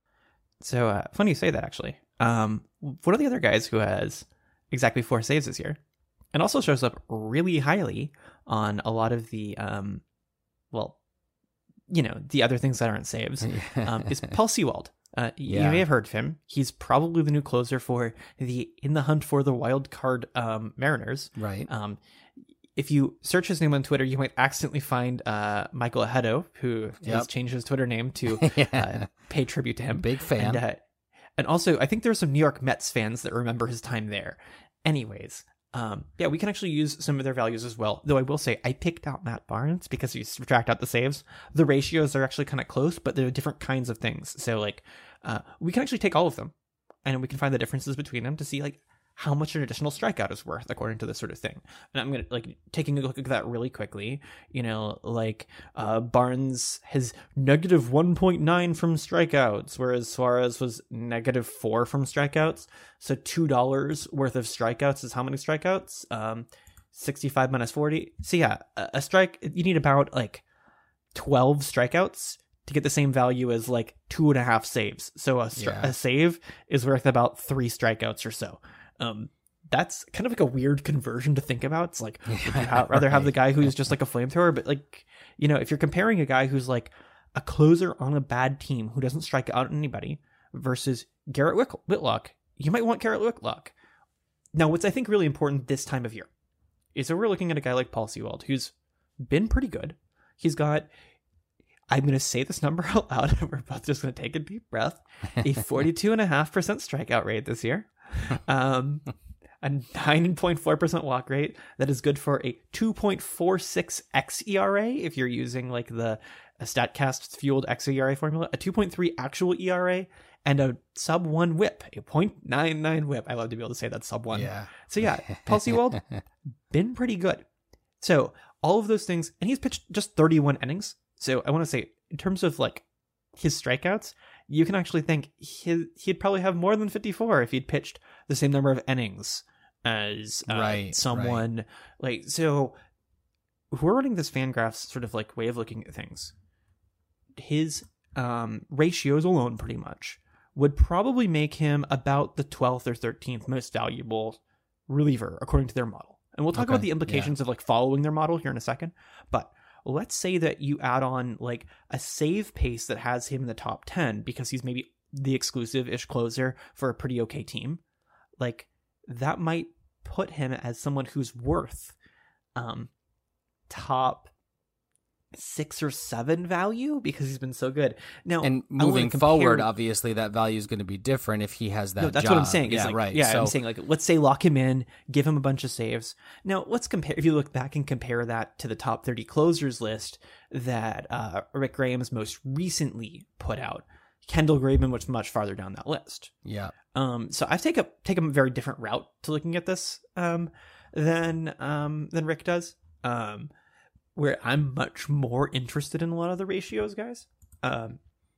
So uh, funny you say that, actually. Um, one of the other guys who has exactly four saves this year, and also shows up really highly on a lot of the, um, well, you know, the other things that aren't saves, um, is Paul Sewald. Uh, Yeah. You may have heard of him. He's probably the new closer for the In the Hunt for the Wild Card um, Mariners. Right. Um, if you search his name on Twitter, you might accidentally find uh, Michael Ahedo, who Yep. has changed his Twitter name to Yeah. uh, pay tribute to him. Big fan. And, uh, and also, I think there's some New York Mets fans that remember his time there. Anyways, um, yeah, we can actually use some of their values as well. Though I will say, I picked out Matt Barnes because you subtract out the saves. The ratios are actually kind of close, but they're different kinds of things. So, like, uh, we can actually take all of them, and we can find the differences between them to see, like, how much an additional strikeout is worth according to this sort of thing. And I'm going to like taking a look at that really quickly, you know, like uh, Barnes has negative one point nine from strikeouts, whereas Suarez was negative four from strikeouts. So two dollars worth of strikeouts is how many strikeouts? Um, sixty-five minus forty. So yeah, a, a strike, you need about like twelve strikeouts to get the same value as like two and a half saves. So a, stri- Yeah. a save is worth about three strikeouts or so. Um, that's kind of like a weird conversion to think about. It's like, would you ha- rather have the guy who's just like a flamethrower? But like, you know, if you're comparing a guy who's like a closer on a bad team who doesn't strike out anybody versus Garrett Whit- Whitlock you might want Garrett Whitlock. Now, what's I think really important this time of year is that we're looking at a guy like Paul Sewald, who's been pretty good. He's got, I'm going to say this number out loud, and we're both just going to take a deep breath, a forty-two point five percent strikeout rate this year, um, a nine point four percent walk rate that is good for a two point four six X E R A if you're using like the StatCast fueled X E R A formula, a two point three actual E R A, and a sub one whip, a point nine nine whip. I love to be able to say that sub one. Yeah. So yeah, Paul Sewald, been pretty good. So all of those things, and he's pitched just thirty-one innings. So I want to say, in terms of like his strikeouts, you can actually think he, he'd probably have more than fifty-four if he'd pitched the same number of innings as uh, right, someone right. like, so if we're running this Fangraphs sort of like way of looking at things, his um, ratios alone pretty much would probably make him about the twelfth or thirteenth most valuable reliever according to their model. And we'll talk Okay, about the implications yeah. of like following their model here in a second. But let's say that you add on like a save pace that has him in the top ten because he's maybe the exclusive-ish closer for a pretty okay team. Like that might put him as someone who's worth um, top six or seven value because he's been so good. Now, And I wanna moving compare- forward, obviously, that value is going to be different if he has that No, that's job. what I'm saying. is Yeah, like, right. Yeah, so, I'm saying like, let's say lock him in, give him a bunch of saves. Now, let's compare. If you look back and compare that to the top thirty closers list that uh, Rick Graham's most recently put out, Kendall Graveman was much farther down that list. yeah. Um, so I've taken taken a very different route to looking at this um, than um, than Rick does. Um, where I'm much more interested in a lot of the ratios, guys. Um,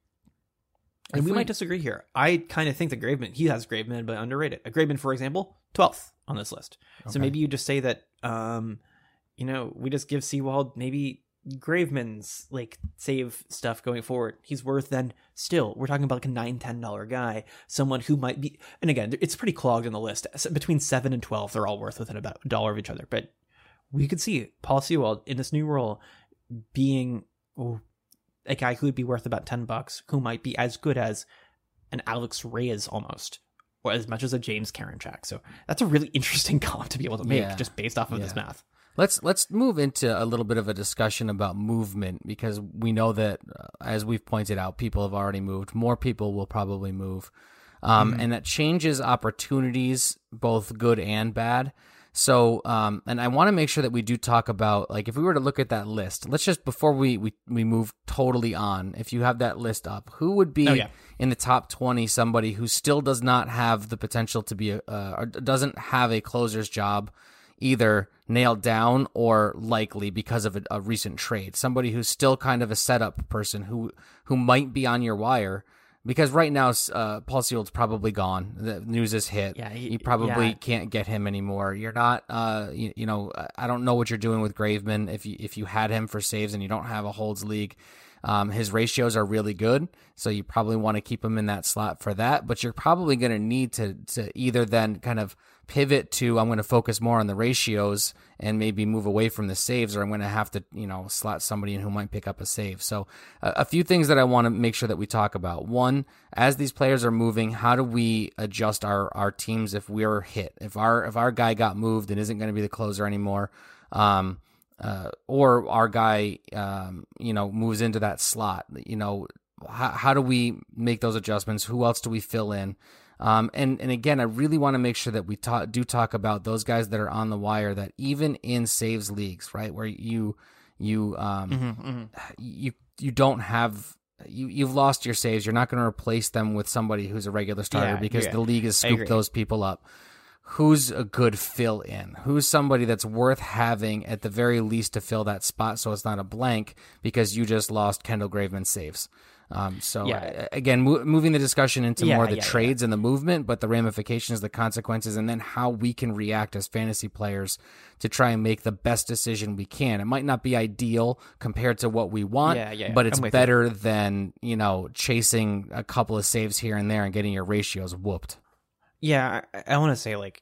and If we, we- might disagree here. I kind of think that Graveman, he has Graveman, but underrated. A Graveman, for example, twelfth on this list. So Okay. maybe you just say that, um, you know, we just give Sewald maybe Graveman's like save stuff going forward. He's worth then still, we're talking about like a nine, ten dollar guy, someone who might be, and again, it's pretty clogged in the list. So between seven and twelve, they're all worth within about a dollar of each other. But we could see Paul Sewald in this new role being oh, a guy who would be worth about ten bucks, who might be as good as an Alex Reyes almost, or as much as a James Karinchak. So that's a really interesting comp to be able to make Yeah. just based off of Yeah. this math. Let's let's move into a little bit of a discussion about movement because we know that, uh, as we've pointed out, people have already moved. More people will probably move, um, Mm-hmm. and that changes opportunities, both good and bad. So, um, and I want to make sure that we do talk about, like, if we were to look at that list, let's just, before we, we, we move totally on, if you have that list up, who would be Oh, yeah. in the top twenty somebody who still does not have the potential to be, a, uh, or doesn't have a closer's job either nailed down or likely because of a, a recent trade? Somebody who's still kind of a setup person who, who might be on your wire. Because right now, uh, Paul Sewald's probably gone. The news is hit. Yeah, he- you probably yeah. can't get him anymore. You're not, uh, you, you know, I don't know what you're doing with Graveman. If you if you had him for saves and you don't have a holds league, um, his ratios are really good. So you probably want to keep him in that slot for that. But you're probably going to need to to either then kind of pivot to, I'm going to focus more on the ratios and maybe move away from the saves, or I'm going to have to, you know, slot somebody in who might pick up a save. So uh, a few things that I want to make sure that we talk about. One, as these players are moving, how do we adjust our, our teams if we're hit? If our if our guy got moved and isn't going to be the closer anymore, um, uh, or our guy, um, you know, moves into that slot, you know, how, how do we make those adjustments? Who else do we fill in? Um, and, and again, I really want to make sure that we talk, do talk about those guys that are on the wire, that even in saves leagues, right, where you, you, um, Mm-hmm, mm-hmm. you, you don't have, you, you've lost your saves. You're not going to replace them with somebody who's a regular starter Yeah, because yeah. the league has I scooped agree. those people up. Who's a good fill in? Who's somebody that's worth having at the very least to fill that spot so it's not a blank because you just lost Kendall Graveman saves? Um, so Yeah. uh, again, mo- moving the discussion into Yeah, more the yeah, trades and the movement, but the ramifications, the consequences, and then how we can react as fantasy players to try and make the best decision we can. It might not be ideal compared to what we want, Yeah, yeah, but it's I'm with you. better than, you know, chasing a couple of saves here and there and getting your ratios whooped. Yeah, I, I want to say like,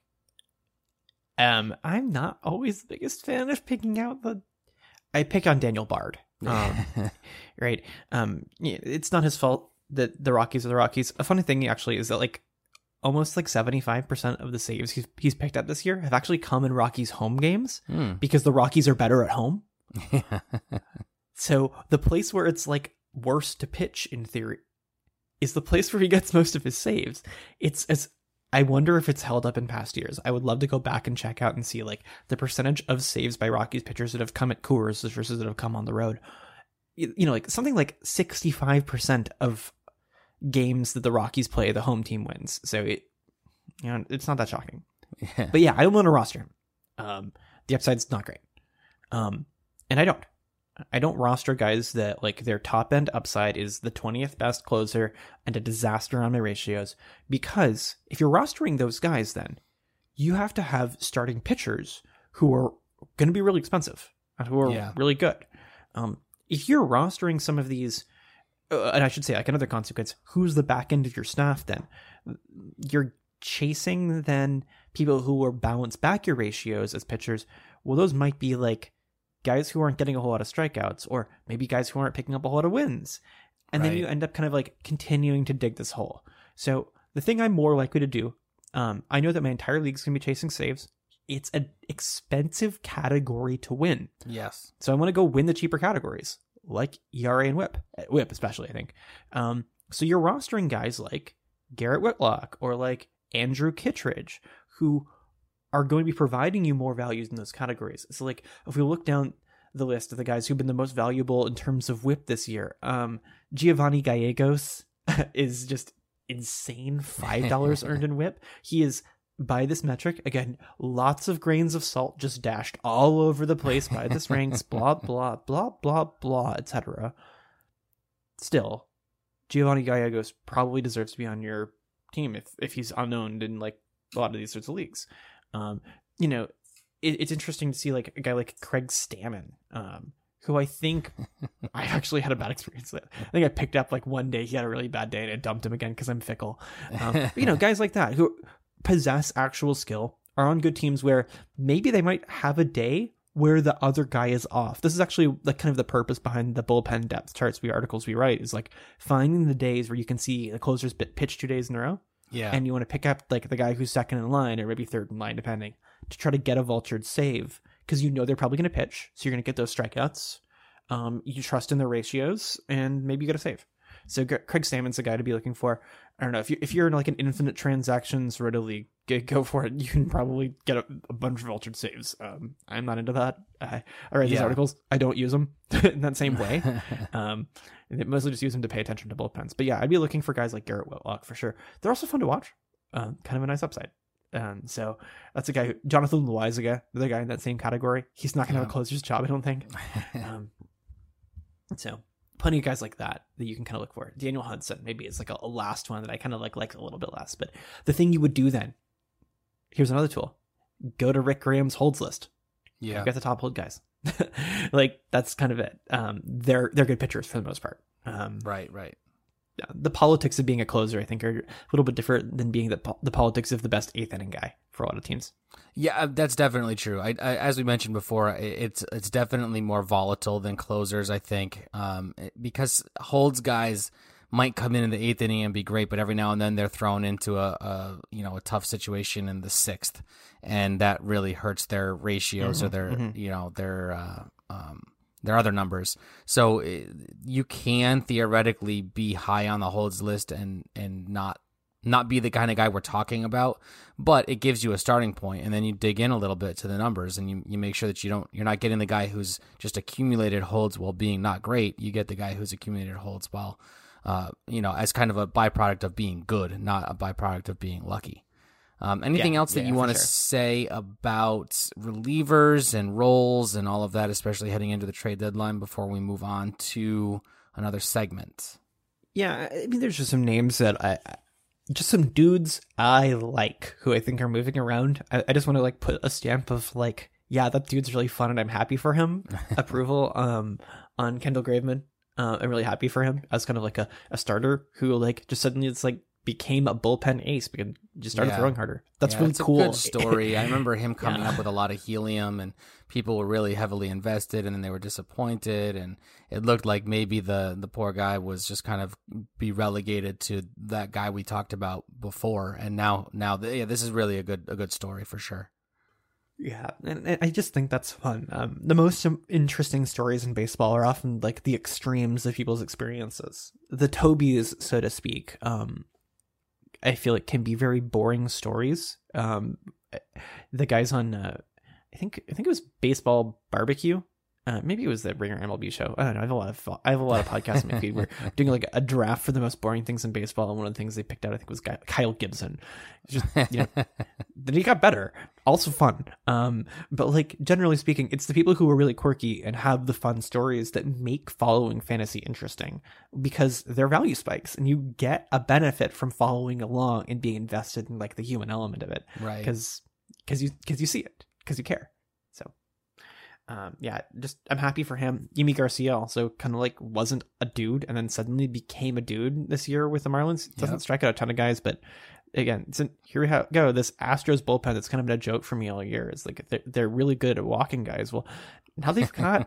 um, I'm not always the biggest fan of picking out the. I pick on Daniel Bard, um, right? Um, yeah, it's not his fault that the Rockies are the Rockies. A funny thing actually is that like, almost like seventy-five percent of the saves he's, he's picked up this year have actually come in Rockies home games Hmm. because the Rockies are better at home. So the place where it's like worse to pitch in theory is the place where he gets most of his saves. It's as I wonder if it's held up in past years. I would love to go back and check out and see like the percentage of saves by Rockies pitchers that have come at Coors versus that have come on the road. You, you know, like something like sixty-five percent of games that the Rockies play, the home team wins. So it, you know, it's not that shocking. Yeah. But yeah, I don't want to roster him. Um, the upside's not great. Um, and I don't. I don't roster guys that like their top end upside is the twentieth best closer and a disaster on my ratios, because if you're rostering those guys, then you have to have starting pitchers who are going to be really expensive and who are Yeah. really good. Um, if you're rostering some of these, uh, and I should say like another consequence, who's the back end of your staff then? You're chasing then people who will balance back your ratios as pitchers. Well, those might be like guys who aren't getting a whole lot of strikeouts, or maybe guys who aren't picking up a whole lot of wins. And Right. then you end up kind of like continuing to dig this hole. So the thing I'm more likely to do, um, I know that my entire league is going to be chasing saves. It's an expensive category to win. Yes. So I want to go win the cheaper categories, like E R A and whip. Whip especially, I think. Um, so you're rostering guys like Garrett Whitlock or like Andrew Kittredge, who are going to be providing you more values in those categories. So like if we look down the list of the guys who've been the most valuable in terms of whip this year, um, Giovanni Gallegos is just insane. five dollars earned in whip. He is, by this metric, again, lots of grains of salt just dashed all over the place by this ranks, blah, blah, blah, blah, blah, et cetera. Still, Giovanni Gallegos probably deserves to be on your team if, if he's unknown in like a lot of these sorts of leagues. Um, you know, it, it's interesting to see like a guy like Craig Stammen, um, who I think I actually had a bad experience with. I think I picked up like one day he had a really bad day and I dumped him again because I'm fickle. Um, but, you know, guys like that who possess actual skill are on good teams where maybe they might have a day where the other guy is off. This is actually like kind of the purpose behind the bullpen depth charts we articles we write, is like finding the days where you can see the closers pitch two days in a row. Yeah. And you want to pick up like the guy who's second in line or maybe third in line, depending, to try to get a vultured save because you know they're probably going to pitch. So you're going to get those strikeouts. Um, you trust in their ratios and maybe you get a save. So G- Craig Stammen's a guy to be looking for. I don't know if you if you're in like an infinite transactions roto league, get, go for it. You can probably get a, a bunch of vultured saves. Um, I'm not into that. I, I read these Yeah. articles. I don't use them in that same way. um, and mostly just use them to pay attention to bullpens. But yeah, I'd be looking for guys like Garrett Whitlock for sure. They're also fun to watch. Um, kind of a nice upside. Um, so that's a guy who, Jonathan Loaizaga, the guy in that same category. He's not going to have a closer's job, I don't think. Um, so plenty of guys like that that you can kind of look for. Daniel Hudson maybe is like a, a last one that I kind of like like a little bit less. But the thing you would do then, here's another tool: go to Rick Graham's holds list. Yeah. You've got the top hold guys. Like that's kind of it. Um, they're they're good pitchers for the most part. Um, Right, right. the politics of being a closer, I think, are a little bit different than being the po- the politics of the best eighth inning guy for a lot of teams. Yeah, that's definitely true. I, I, as we mentioned before, it's it's definitely more volatile than closers, I think, um, because holds guys might come in in the eighth inning and be great, but every now and then they're thrown into a, a you know a tough situation in the sixth, and that really hurts their ratios Mm-hmm, or their mm-hmm. you know their uh, um, their other numbers. So it, you can theoretically be high on the holds list and and not. not be the kind of guy we're talking about, but it gives you a starting point, and then you dig in a little bit to the numbers, and you, you make sure that you don't you're not getting the guy who's just accumulated holds while being not great. You get the guy who's accumulated holds while uh you know as kind of a byproduct of being good, not a byproduct of being lucky. Um, anything Yeah, else that yeah, you for want to sure. say about relievers and roles and all of that, especially heading into the trade deadline, before we move on to another segment? Yeah, I mean, there's just some names that I, I- just some dudes I like who I think are moving around. I, I just want to like put a stamp of like, yeah, that dude's really fun and I'm happy for him. Approval um on Kendall Graveman. Uh, I'm really happy for him as kind of like a, a starter who like just suddenly it's like became a bullpen ace because he just started Yeah. throwing harder. That's Yeah, really it's cool. A good story. I remember him coming Yeah. up with a lot of helium, and people were really heavily invested, and then they were disappointed, and it looked like maybe the the poor guy was just kind of be relegated to that guy we talked about before. And now, now, the, yeah, this is really a good a good story for sure. Yeah, and, and I just think that's fun. Um, the most um, interesting stories in baseball are often like the extremes of people's experiences, the Tobies, so to speak. Um, I feel it can be very boring stories. Um, the guys on, uh, I think, I think it was Baseball Barbecue. Uh, maybe it was the Ringer M L B show. I don't know. I have a lot of I have a lot of podcasts in my feed. We're doing like a draft for the most boring things in baseball, and one of the things they picked out, I think, was Guy, Kyle Gibson. Just you know, then he got better. Also fun. Um, but like generally speaking, it's the people who are really quirky and have the fun stories that make following fantasy interesting because they're value spikes, and you get a benefit from following along and being invested in like the human element of it, Right? Because because you because you see it because you care. So. Um, yeah, just I'm happy for him. Yimi Garcia also kind of like wasn't a dude and then suddenly became a dude this year with the Marlins. Doesn't Yep. strike out a ton of guys, but again, it's an, here we ha- go. This Astros bullpen that's kind of been a joke for me all year. Is like they're, they're really good at walking guys. Well, now they've got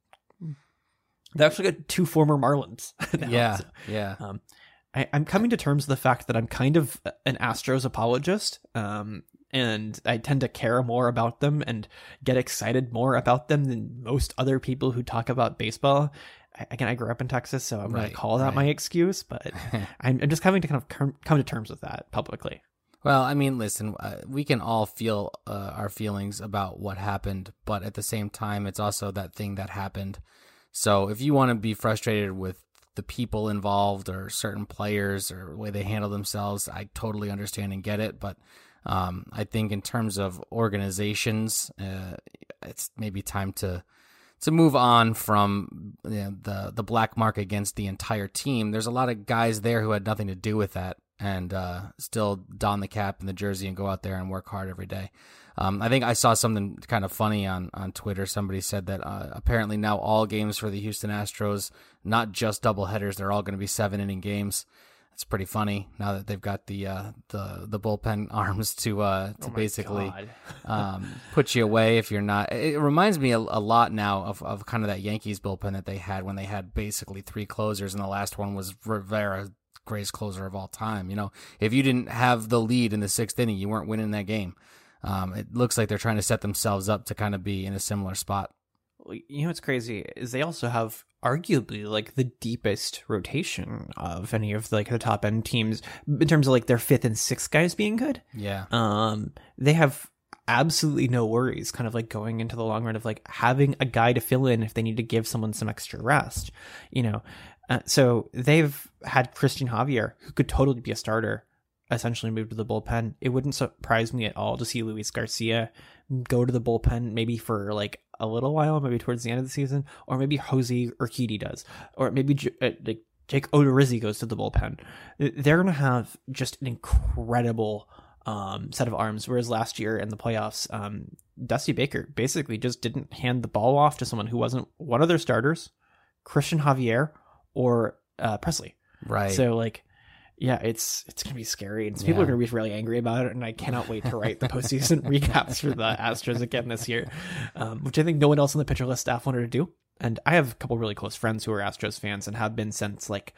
they've actually got two former Marlins. now, Yeah, so, yeah. um, I, I'm coming to terms with the fact that I'm kind of an Astros apologist. Um, and I tend to care more about them and get excited more about them than most other people who talk about baseball. I, again, I grew up in Texas, so I'm going Right, to call that right. my excuse, but I'm, I'm just coming to kind of come, come to terms with that publicly. Well, I mean, listen, uh, we can all feel uh, our feelings about what happened, but at the same time, it's also that thing that happened. So if you want to be frustrated with the people involved or certain players or the way they handle themselves, I totally understand and get it. But um, I think in terms of organizations, uh, it's maybe time to to move on from you know, the the black mark against the entire team. There's a lot of guys there who had nothing to do with that, and uh, still don the cap and the jersey and go out there and work hard every day. Um, I think I saw something kind of funny on, on Twitter. Somebody said that uh, apparently now all games for the Houston Astros, not just doubleheaders, they're all going to be seven inning games. It's pretty funny now that they've got the uh, the the bullpen arms to uh, to Oh my basically God. um, put you away if you're not. It reminds me a, a lot now of, of kind of that Yankees bullpen that they had when they had basically three closers, and the last one was Rivera, greatest closer of all time. You know, if you didn't have the lead in the sixth inning, you weren't winning that game. Um, it looks like they're trying to set themselves up to kind of be in a similar spot. You know what's crazy is they also have arguably like the deepest rotation of any of like the top end teams in terms of like their fifth and sixth guys being good. Yeah. Um, they have absolutely no worries kind of like going into the long run of like having a guy to fill in if they need to give someone some extra rest, you know? Uh, so they've had Christian Javier, who could totally be a starter, essentially moved to the bullpen. It wouldn't surprise me at all to see Luis Garcia go to the bullpen maybe for like a little while, maybe towards the end of the season, or maybe Jose Urquidy does, or maybe J- uh, like Jake Odorizzi goes to the bullpen. They're going to have just an incredible um, set of arms, whereas last year in the playoffs, um, Dusty Baker basically just didn't hand the ball off to someone who wasn't one of their starters, Christian Javier or uh, Presley. Right. So like, yeah, it's it's gonna be scary, and Yeah. people are gonna be really angry about it. And I cannot wait to write the postseason recaps for the Astros again this year, um, which I think no one else on the pitcher list staff wanted to do. And I have a couple really close friends who are Astros fans and have been since like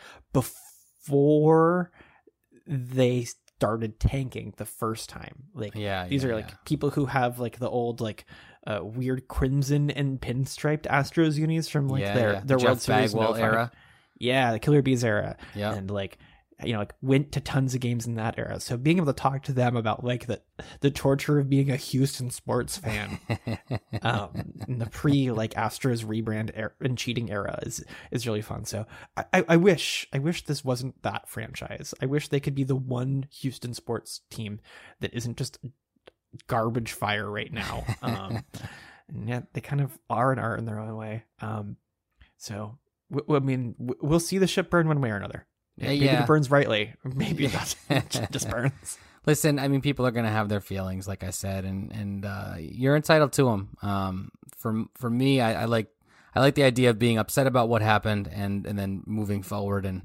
before they started tanking the first time. Like, Yeah, these yeah, are like yeah. people who have like the old like uh, weird crimson and pinstriped Astros unis from like Yeah, their yeah. their Jeff World Series Bagwell oh five. era. Yeah, the Killer Bees era. Yeah. And like, you know, like went to tons of games in that era. So being able to talk to them about like the the torture of being a Houston sports fan, um, in the pre like Astros rebrand era and cheating era is is really fun. So I, I, I wish I wish this wasn't that franchise. I wish they could be the one Houston sports team that isn't just garbage fire right now. Um, and yet they kind of are and are in their own way. Um, so w- w- I mean, w- we'll see the ship burn one way or another. Yeah, Maybe yeah. it burns brightly. Maybe it doesn't. It just burns. Listen, I mean, people are going to have their feelings, like I said, and and uh, you're entitled to them. Um, for for me, I, I like I like the idea of being upset about what happened and and then moving forward and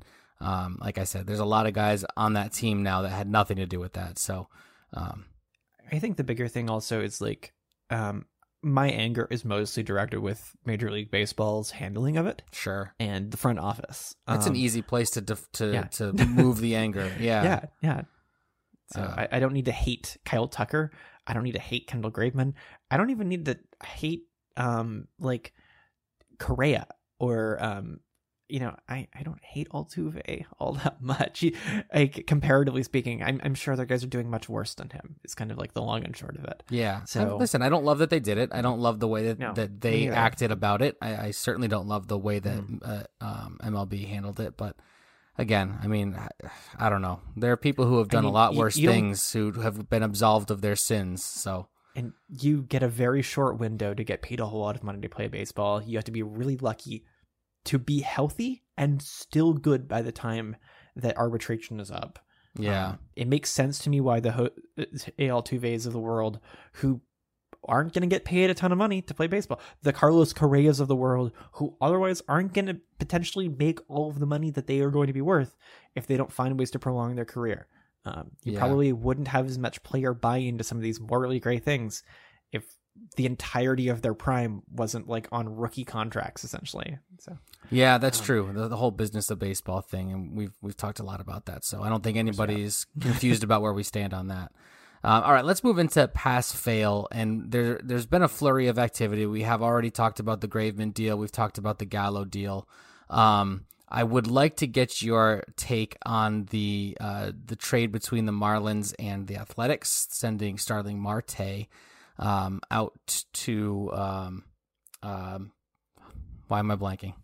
Um, like I said, there's a lot of guys on that team now that had nothing to do with that. So, um, I think the bigger thing also is like, um, my anger is mostly directed with Major League Baseball's handling of it. Sure. And the front office. That's um, an easy place to def- to yeah. to move the anger. Yeah. Yeah, yeah. So Uh, I, I don't need to hate Kyle Tucker. I don't need to hate Kendall Graveman. I don't even need to hate um like Correa or um you know I, I don't hate Altuve all that much. He, like comparatively speaking, I'm I'm sure other guys are doing much worse than him. It's kind of like the long and short of it. Yeah. So I- listen, I don't love that they did it. I don't love the way that, No, that me they neither. acted about it. I, I certainly don't love the way that Mm. uh, um, M L B handled it. But again, I mean, I, I don't know. There are people who have done mean, a lot you- worse you don't- things who have been absolved of their sins. So And you get a very short window to get paid a whole lot of money to play baseball. You have to be really lucky to be healthy and still good by the time that arbitration is up. yeah, Um, it makes sense to me why the ho- A L Tuves of the world, who aren't going to get paid a ton of money to play baseball, the Carlos Correas of the world, who otherwise aren't going to potentially make all of the money that they are going to be worth if they don't find ways to prolong their career. Um, you Yeah. probably wouldn't have as much player buy-in to some of these morally gray things if the entirety of their prime wasn't like on rookie contracts, essentially. So yeah, that's Um, true. The, the whole business of baseball thing, and we've we've talked a lot about that. So I don't think anybody's confused about where we stand on that. Um, all right, let's move into pass fail, and there there's been a flurry of activity. We have already talked about the Graveman deal. We've talked about the Gallo deal. Um, I would like to get your take on the uh, the trade between the Marlins and the Athletics, sending Starling Marte um, out to. Um, um, why am I blanking?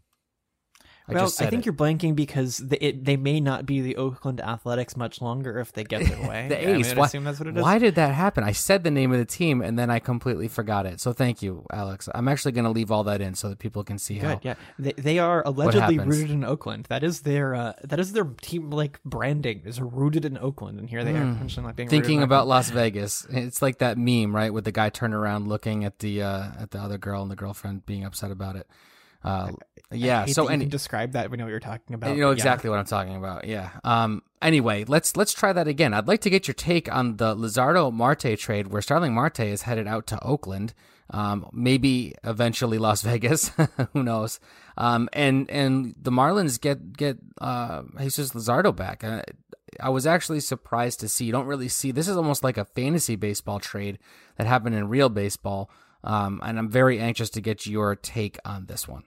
I well, just I said think it. you're blanking because they, it, they may not be the Oakland Athletics much longer if they get their way. The I mean, A's. I Why, assume that's what it is. why did that happen? I said the name of the team and then I completely forgot it. So thank you, Alex. I'm actually going to leave all that in so that people can see how. Good, yeah. They, they are allegedly happens. rooted in Oakland. That is their uh, that is their team like branding is rooted in Oakland, and here they are potentially not being rooted Thinking in about Oakland. Las Vegas, it's like that meme, right, with the guy turning around looking at the uh, at the other girl and the girlfriend being upset about it. Uh, yeah. I hate So that you any, can describe that. We know what you're talking about. you know Yeah. exactly what I'm talking about. Yeah. Um. Anyway, let's let's try that again. I'd like to get your take on the Luzardo Marte trade, where Starling Marte is headed out to Oakland, um, maybe eventually Las Vegas. Who knows? Um. And and the Marlins get get uh Jesus Luzardo back. Uh, I was actually surprised to see. You don't really see. This is almost like a fantasy baseball trade that happened in real baseball. Um. And I'm very anxious to get your take on this one.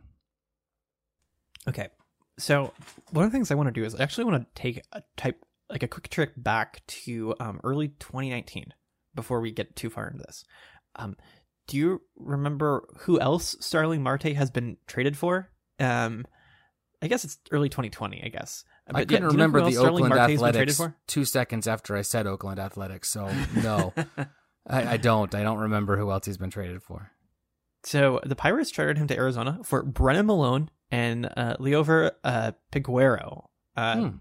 Okay. So one of the things I want to do is I actually want to take a type like a quick trip back to um, early twenty nineteen before we get too far into this. Um, do you remember who else Starling Marte has been traded for? Um, I guess it's early twenty twenty. I guess I But yeah, couldn't do you know remember who else the Starling Oakland Marte's been traded Athletics for? two seconds after I said Oakland Athletics, so no, I, I don't. I don't remember who else he's been traded for. So the Pirates traded him to Arizona for Brennan Malone and uh, Leover uh, Piguero. Uh, Hmm.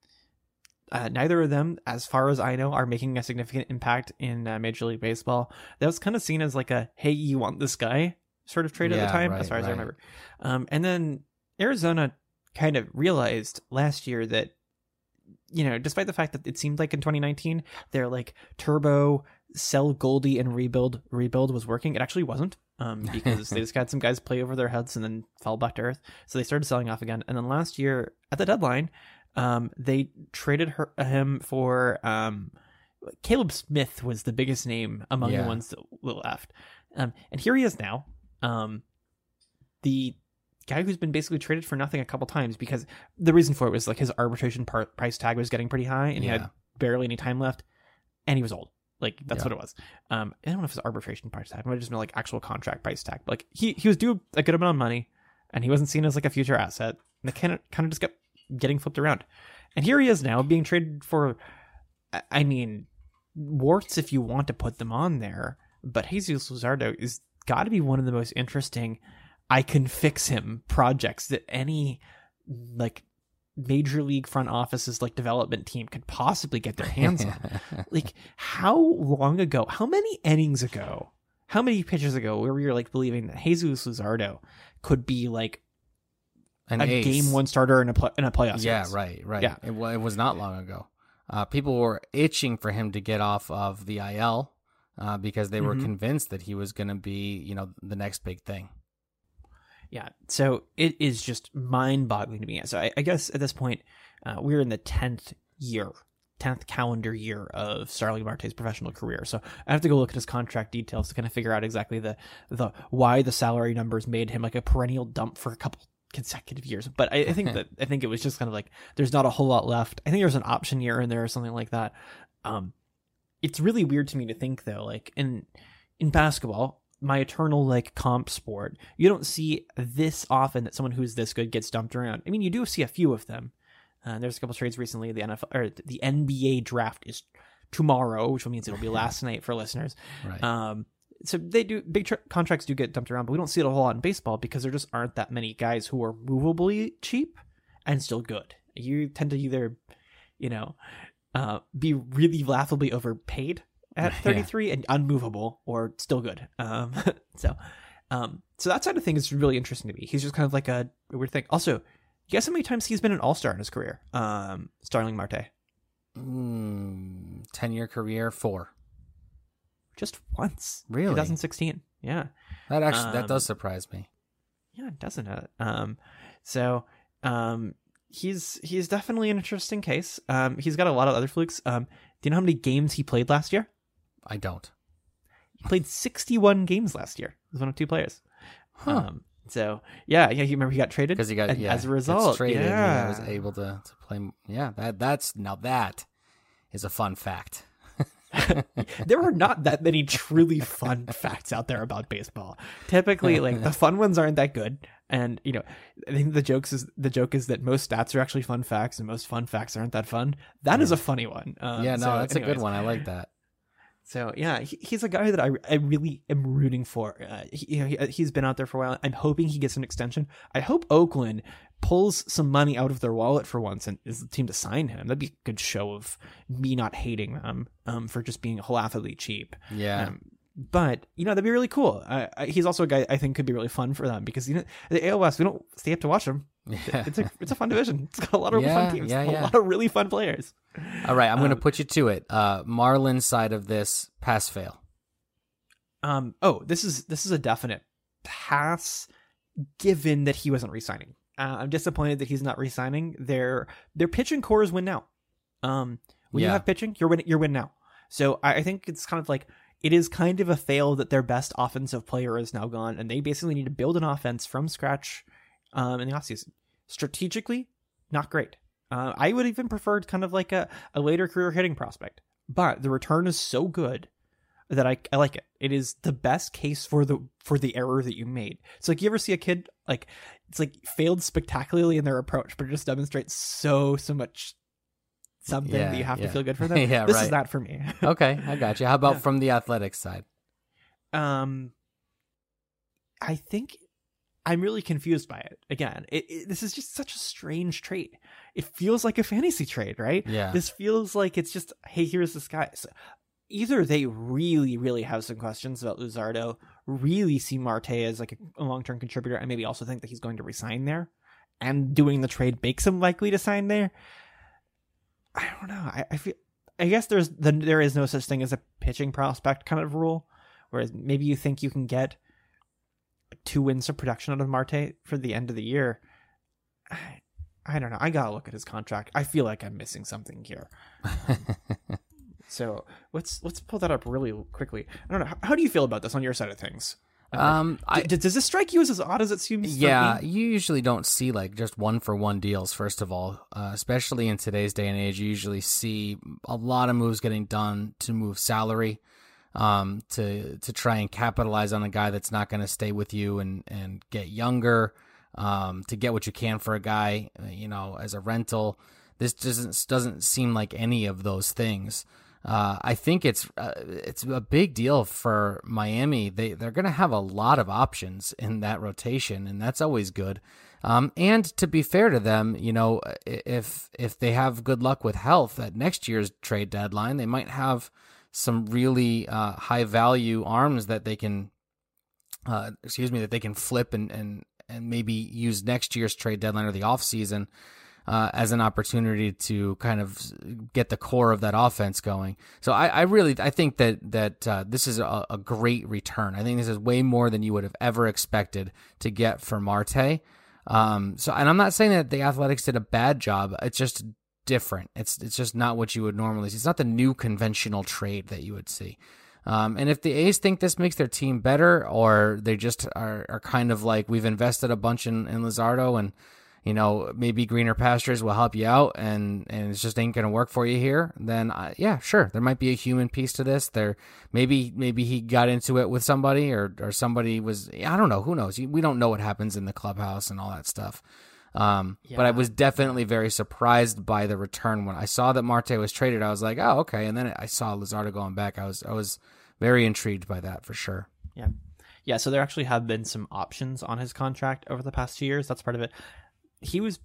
uh, neither of them, as far as I know, are making a significant impact in uh, Major League Baseball. That was kind of seen as like a, hey, you want this guy sort of trade at Yeah, the time, right, as far as I right. remember. Um, and then Arizona kind of realized last year that, you know, despite the fact that it seemed like in twenty nineteen, their like turbo sell Goldie and rebuild rebuild was working, it actually wasn't. Um, because they just had some guys play over their heads and then fell back to earth. So they started selling off again. And then last year at the deadline, um, they traded her, him for um, Caleb Smith was the biggest name among Yeah. the ones that were left. Um, and here he is now. Um, the guy who's been basically traded for nothing a couple times because the reason for it was like his arbitration par- price tag was getting pretty high and he Yeah. had barely any time left and he was old. Like that's Yeah. what it was. Um, I don't know if it's arbitration price tag. It might have just been like actual contract price tag. But like he he was due a good amount of money, and he wasn't seen as like a future asset. And it kind of kind of just kept getting flipped around. And here he is now being traded for. I- I mean, warts if you want to put them on there. But Jesus Luzardo is got to be one of the most interesting. I can fix him projects that any like major league front offices like development team could possibly get their hands on. Like how long ago, how many innings ago, how many pitches ago where we were like believing that Jesus Luzardo could be like An a ace. game one starter in a play, in a playoff series. Yeah, right, right. Yeah. It, wa- it was not long ago. Uh, people were itching for him to get off of the I L uh, because they were Mhm. convinced that he was going to be, you know, the next big thing. Yeah, so it is just mind-boggling to me. So I, I guess at this point, uh, we're in the tenth year, tenth calendar year of Starling Marte's professional career. So I have to go look at his contract details to kind of figure out exactly the the why the salary numbers made him like a perennial dump for a couple consecutive years. But I, I think that I think it was just kind of like there's not a whole lot left. I think there's an option year in there or something like that. Um, it's really weird to me to think though, like in in basketball, my eternal like comp sport, you don't see this often that someone who's this good gets dumped around. I mean, you do see a few of them. Uh, there's a couple trades recently. The N F L or the N B A draft is tomorrow, which means it'll be last night for listeners. Right. Um, so they do big tr- contracts do get dumped around, but we don't see it a whole lot in baseball because there just aren't that many guys who are movably cheap and still good. You tend to either, you know, uh, be really laughably overpaid at thirty-three yeah. and unmovable or still good. Um, so, um, so that side of thing is really interesting to me. He's just kind of like a weird thing. Also, guess how many times he's been an all-star in his career? Um, Starling Marte. Mm, ten-year career, four. Just once. Really? twenty sixteen. Yeah. That actually, Um, that does surprise me. Yeah, doesn't it? Um, so, um, he's, he's definitely an interesting case. Um, he's got a lot of other flukes. Um, do you know how many games he played last year? I don't. He played sixty-one games last year. He was one of two players. Huh. Um, so yeah, yeah, you remember he got traded Because he got, and yeah, as a gets result, traded, yeah, he was able to, to play. Yeah, that that's, now that is a fun fact. There are not that many truly fun facts out there about baseball. Typically, like the fun ones aren't that good. And you know, I think the jokes is the joke is that most stats are actually fun facts, and most fun facts aren't that fun. That is a funny one. Um, yeah, no, so that's anyways, a good one. I like that. So yeah, he, he's a guy that I, I really am rooting for. Uh, he, you know, he, he's been out there for a while. I'm hoping he gets an extension. I hope Oakland pulls some money out of their wallet for once and is the team to sign him. That'd be a good show of me not hating them um, for just being laughably cheap. Yeah. Um, but you know, that'd be really cool. Uh, he's also a guy I think could be really fun for them because you know the A L West, we don't stay up to watch them. Yeah. It's a it's a fun division. It's got a lot of really Yeah, fun teams, yeah, a yeah. lot of really fun players. All right, I'm going to Um, put you to it. Uh, Marlins side of this, pass fail. Um. Oh, this is this is a definite pass, given that he wasn't re-signing. Uh, I'm disappointed that he's not re-signing. Their their pitching cores win now. Um, when you Yeah. have pitching, you're win you're win now. So I, I think it's kind of like it is kind of a fail that their best offensive player is now gone, and they basically need to build an offense from scratch. Um, in the offseason, strategically, not great. Uh, I would even prefer kind of like a, a later career hitting prospect, but the return is so good that I, I like it. It is the best case for the for the error that you made. So like you ever see a kid like it's like failed spectacularly in their approach, but it just demonstrates so so much something Yeah, that you have yeah. to feel good for them. Yeah, this right. is that for me. Okay, I got you. How about Yeah. from the athletics side? Um, I think I'm really confused by it. Again, it, it, this is just such a strange trade. It feels like a fantasy trade, right? Yeah. This feels like it's just, hey, here's this guy. So either they really, really have some questions about Luzardo, really see Marte as like a, a long-term contributor, and maybe also think that he's going to resign there, and doing the trade makes him likely to sign there. I don't know. I, I feel. I guess there's the, there is no such thing as a pitching prospect kind of rule, whereas maybe you think you can get two wins of production out of Marte for the end of the year. I, I don't know. I gotta look at his contract. I feel like I'm missing something here. So let's let's pull that up really quickly. I don't know. How, how do you feel about this on your side of things? Um, I, D- does this strike you as as odd as it seems? yeah, to me? you usually don't see like just one for one deals. First of all, uh, especially in today's day and age, you usually see a lot of moves getting done to move salary, um, to to try and capitalize on a guy that's not going to stay with you and and get younger, um, to get what you can for a guy, you know, as a rental. This doesn't doesn't seem like any of those things. Uh, I think it's uh, it's a big deal for Miami. They they're going to have a lot of options in that rotation, and that's always good. Um, and to be fair to them, you know, if if they have good luck with health at next year's trade deadline, they might have some really uh, high value arms that they can, uh, excuse me, that they can flip and and and maybe use next year's trade deadline or the offseason uh, as an opportunity to kind of get the core of that offense going. So I, I really I think that that uh, this is a, a great return. I think this is way more than you would have ever expected to get for Marte. Um, so, and I'm not saying that the Athletics did a bad job. It's just different. It's it's just not what you would normally see. It's not the new conventional trade that you would see. Um, and if the A's think this makes their team better, or they just are, are kind of like, we've invested a bunch in, in Luzardo, and you know, maybe greener pastures will help you out, and, and it just ain't going to work for you here, then uh, yeah, sure, there might be a human piece to this. There, maybe maybe he got into it with somebody, or or somebody was, I don't know, who knows? We don't know what happens in the clubhouse and all that stuff. Um, yeah. But I was definitely very surprised by the return. When I saw that Marte was traded, I was like, oh, okay. And then I saw Luzardo going back. I was I was very intrigued by that for sure. Yeah, yeah. So there actually have been some options on his contract over the past two years. That's part of it. He was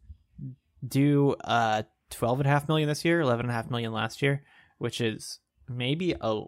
due uh twelve and a half million this year, eleven and a half million last year, which is maybe a,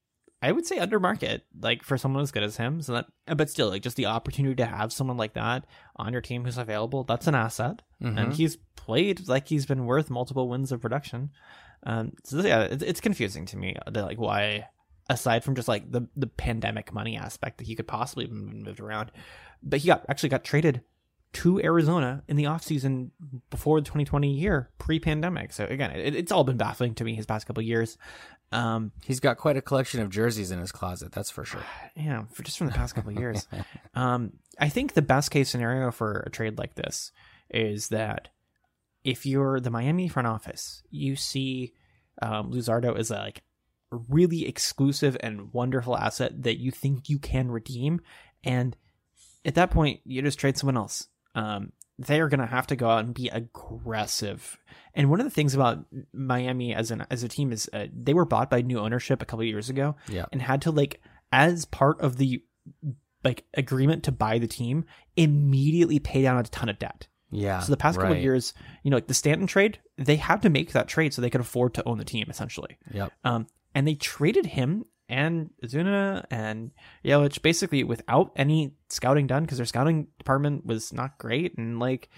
I would say under market, like for someone as good as him. So that, but still, like just the opportunity to have someone like that on your team who's available, that's an asset. Mm-hmm. And he's played like he's been worth multiple wins of production. Um, so yeah, it's, it's confusing to me that like why, aside from just like the the pandemic money aspect, that he could possibly have been moved around, but he got actually got traded to Arizona in the offseason before the twenty twenty year, pre-pandemic. So again, it, it's all been baffling to me his past couple of years. Um, He's got quite a collection of jerseys in his closet, that's for sure. Yeah, for just from the past couple of years. Um, I think the best case scenario for a trade like this is that if you're the Miami front office, you see um, Luzardo as a, like a really exclusive and wonderful asset that you think you can redeem, and at that point, you just trade someone else. Um, they are going to have to go out and be aggressive. And one of the things about Miami as an as a team is uh, they were bought by new ownership a couple of years ago, yeah. and had to, like, as part of the like agreement to buy the team, immediately pay down a ton of debt. Yeah. So the past right. couple of years, you know, like the Stanton trade, they had to make that trade so they could afford to own the team, essentially. Yep. Um, and they traded him and Zuna and Yelich basically without any scouting done, because their scouting department was not great, and like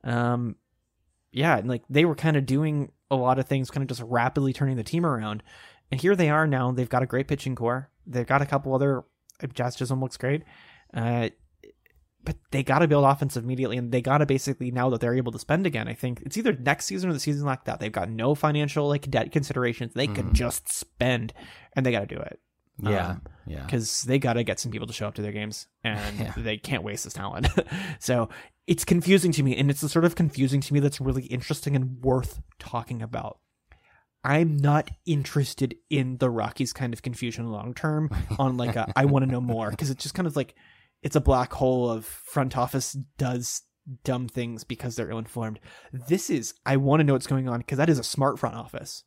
um yeah and like they were kind of doing a lot of things, kind of just rapidly turning the team around, and here they are now. They've got a great pitching core, they've got a couple other, Jazz Chisholm looks great, uh but they got to build offense immediately, and they got to basically, now that they're able to spend again, I think it's either next season or the season like that, they've got no financial like debt considerations, they mm. can just spend, and they got to do it. Yeah, um, yeah. Because they got to get some people to show up to their games, and yeah. they can't waste this talent. So it's confusing to me, and it's the sort of confusing to me that's really interesting and worth talking about. I'm not interested in the Rockies kind of confusion long term on like a, I want to know more, because it's just kind of like, it's a black hole of front office does dumb things because they're ill-informed. This is, I want to know what's going on, because that is a smart front office.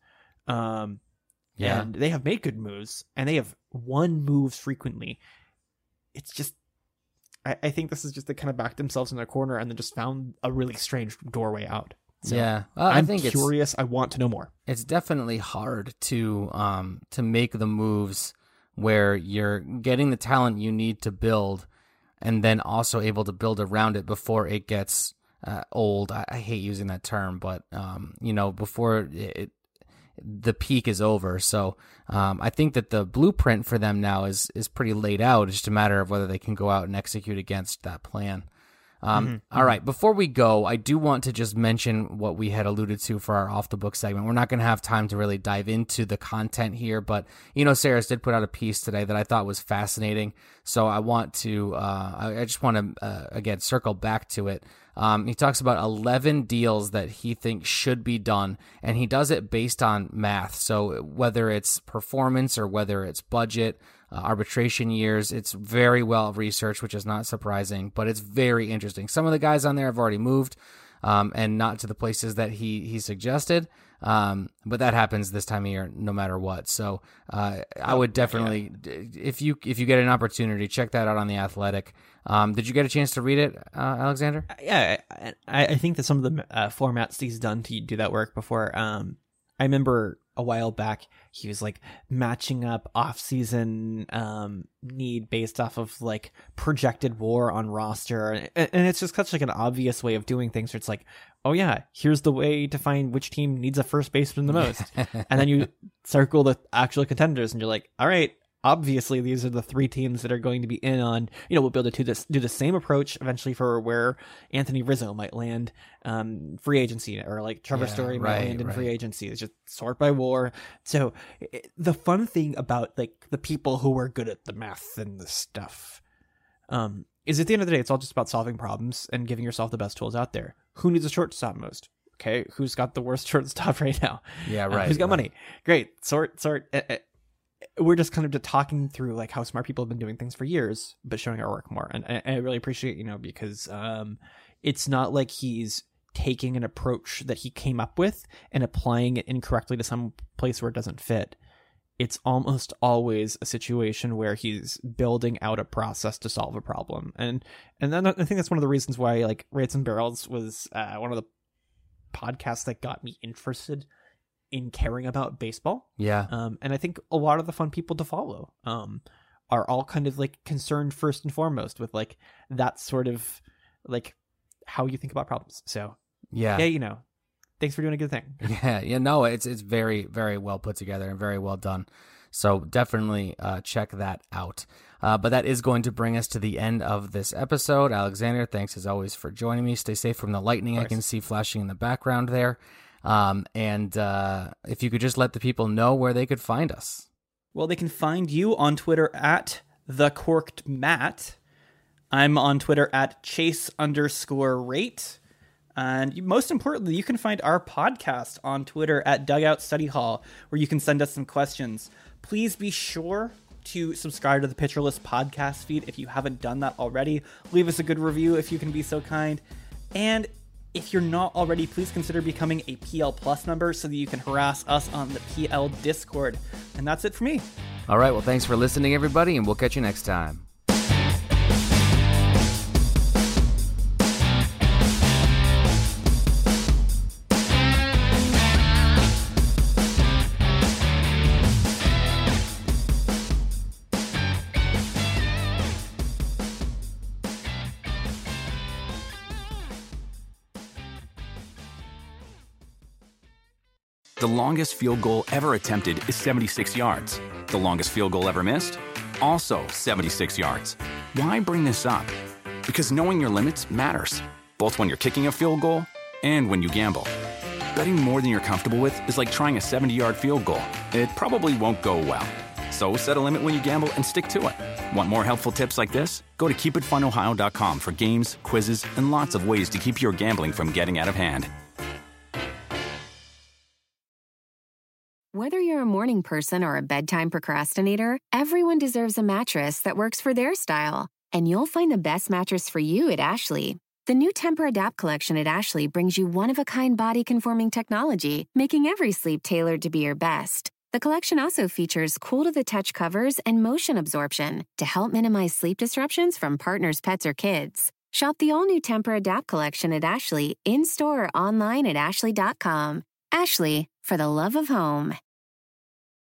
Um, yeah. And they have made good moves, and they have won moves frequently. It's just, I, I think this is just they kind of backed themselves in their corner and then just found a really strange doorway out. So yeah. Well, I'm I think curious. It's, I want to know more. It's definitely hard to um to make the moves where you're getting the talent you need to build, and then also able to build around it before it gets uh, old. I, I hate using that term, but um, you know, before it, the peak is over. So um, I think that the blueprint for them now is is pretty laid out. It's just a matter of whether they can go out and execute against that plan. Um, mm-hmm. All right. Before we go, I do want to just mention what we had alluded to for our off the book segment. We're not going to have time to really dive into the content here, but you know, Saris did put out a piece today that I thought was fascinating. So I want to, uh, I, I just want to, uh, again, circle back to it. Um, he talks about eleven deals that he thinks should be done, and he does it based on math. So whether it's performance or whether it's budget, uh, arbitration years, it's very well researched, which is not surprising, but it's very interesting. Some of the guys on there have already moved, um, and not to the places that he, he suggested. Um, but that happens this time of year, no matter what. So, uh, I would definitely, yeah. if you, if you get an opportunity, check that out on The Athletic. Um, did you get a chance to read it, uh, Alexander? Yeah. I, I think that some of the uh, formats he's done to do that work before, um, I remember a while back, he was like matching up off-season um, need based off of like projected war on roster, and, and it's just such like an obvious way of doing things. Where it's like, oh yeah, here's the way to find which team needs a first baseman the most, and then you circle the actual contenders, and you're like, all right, obviously these are the three teams that are going to be in on. You know, we'll be able to do this, do the same approach eventually for where Anthony Rizzo might land um, free agency, or like Trevor yeah, Story might right, land in right. free agency. It's just sort by war. So it, the fun thing about like the people who are good at the math and the stuff um, is at the end of the day, it's all just about solving problems and giving yourself the best tools out there. Who needs a shortstop most? Okay, who's got the worst shortstop right now? Yeah, right. Uh, who's got right. money? Great, sort, sort. Uh, uh, we're just kind of just talking through like how smart people have been doing things for years, but showing our work more. And I, I really appreciate, you know, because um, it's not like he's taking an approach that he came up with and applying it incorrectly to some place where it doesn't fit. It's almost always a situation where he's building out a process to solve a problem. And and then I think that's one of the reasons why like Rates and Barrels was uh, one of the podcasts that got me interested in caring about baseball. Yeah. Um, and I think a lot of the fun people to follow um, are all kind of like concerned first and foremost with like that sort of like how you think about problems. So yeah, yeah, you know, thanks for doing a good thing. Yeah. Yeah. No, it's, it's very, very well put together and very well done. So definitely uh, check that out. Uh, but that is going to bring us to the end of this episode. Alexander, thanks as always for joining me. Stay safe from the lightning I can see flashing in the background there. Um, and uh, if you could just let the people know where they could find us. Well, they can find you on Twitter at the Corked Matt. I'm on Twitter at Chase underscore rate. And you, most importantly, you can find our podcast on Twitter at Dugout Study Hall, where you can send us some questions. Please be sure to subscribe to the Pitcher List podcast feed if you haven't done that already. Leave us a good review if you can be so kind. And if you're not already, please consider becoming a P L Plus member so that you can harass us on the P L Discord. And that's it for me. All right. Well, thanks for listening, everybody, and we'll catch you next time. The longest field goal ever attempted is seventy-six yards. The longest field goal ever missed? Also seventy-six yards. Why bring this up? Because knowing your limits matters, both when you're kicking a field goal and when you gamble. Betting more than you're comfortable with is like trying a seventy-yard field goal. It probably won't go well. So set a limit when you gamble and stick to it. Want more helpful tips like this? Go to keep it fun ohio dot com for games, quizzes, and lots of ways to keep your gambling from getting out of hand. Whether you're a morning person or a bedtime procrastinator, everyone deserves a mattress that works for their style. And you'll find the best mattress for you at Ashley. The new Tempur-Adapt collection at Ashley brings you one-of-a-kind body-conforming technology, making every sleep tailored to be your best. The collection also features cool-to-the-touch covers and motion absorption to help minimize sleep disruptions from partners, pets, or kids. Shop the all-new Tempur-Adapt collection at Ashley, in-store or online at ashley dot com. Ashley, for the love of home.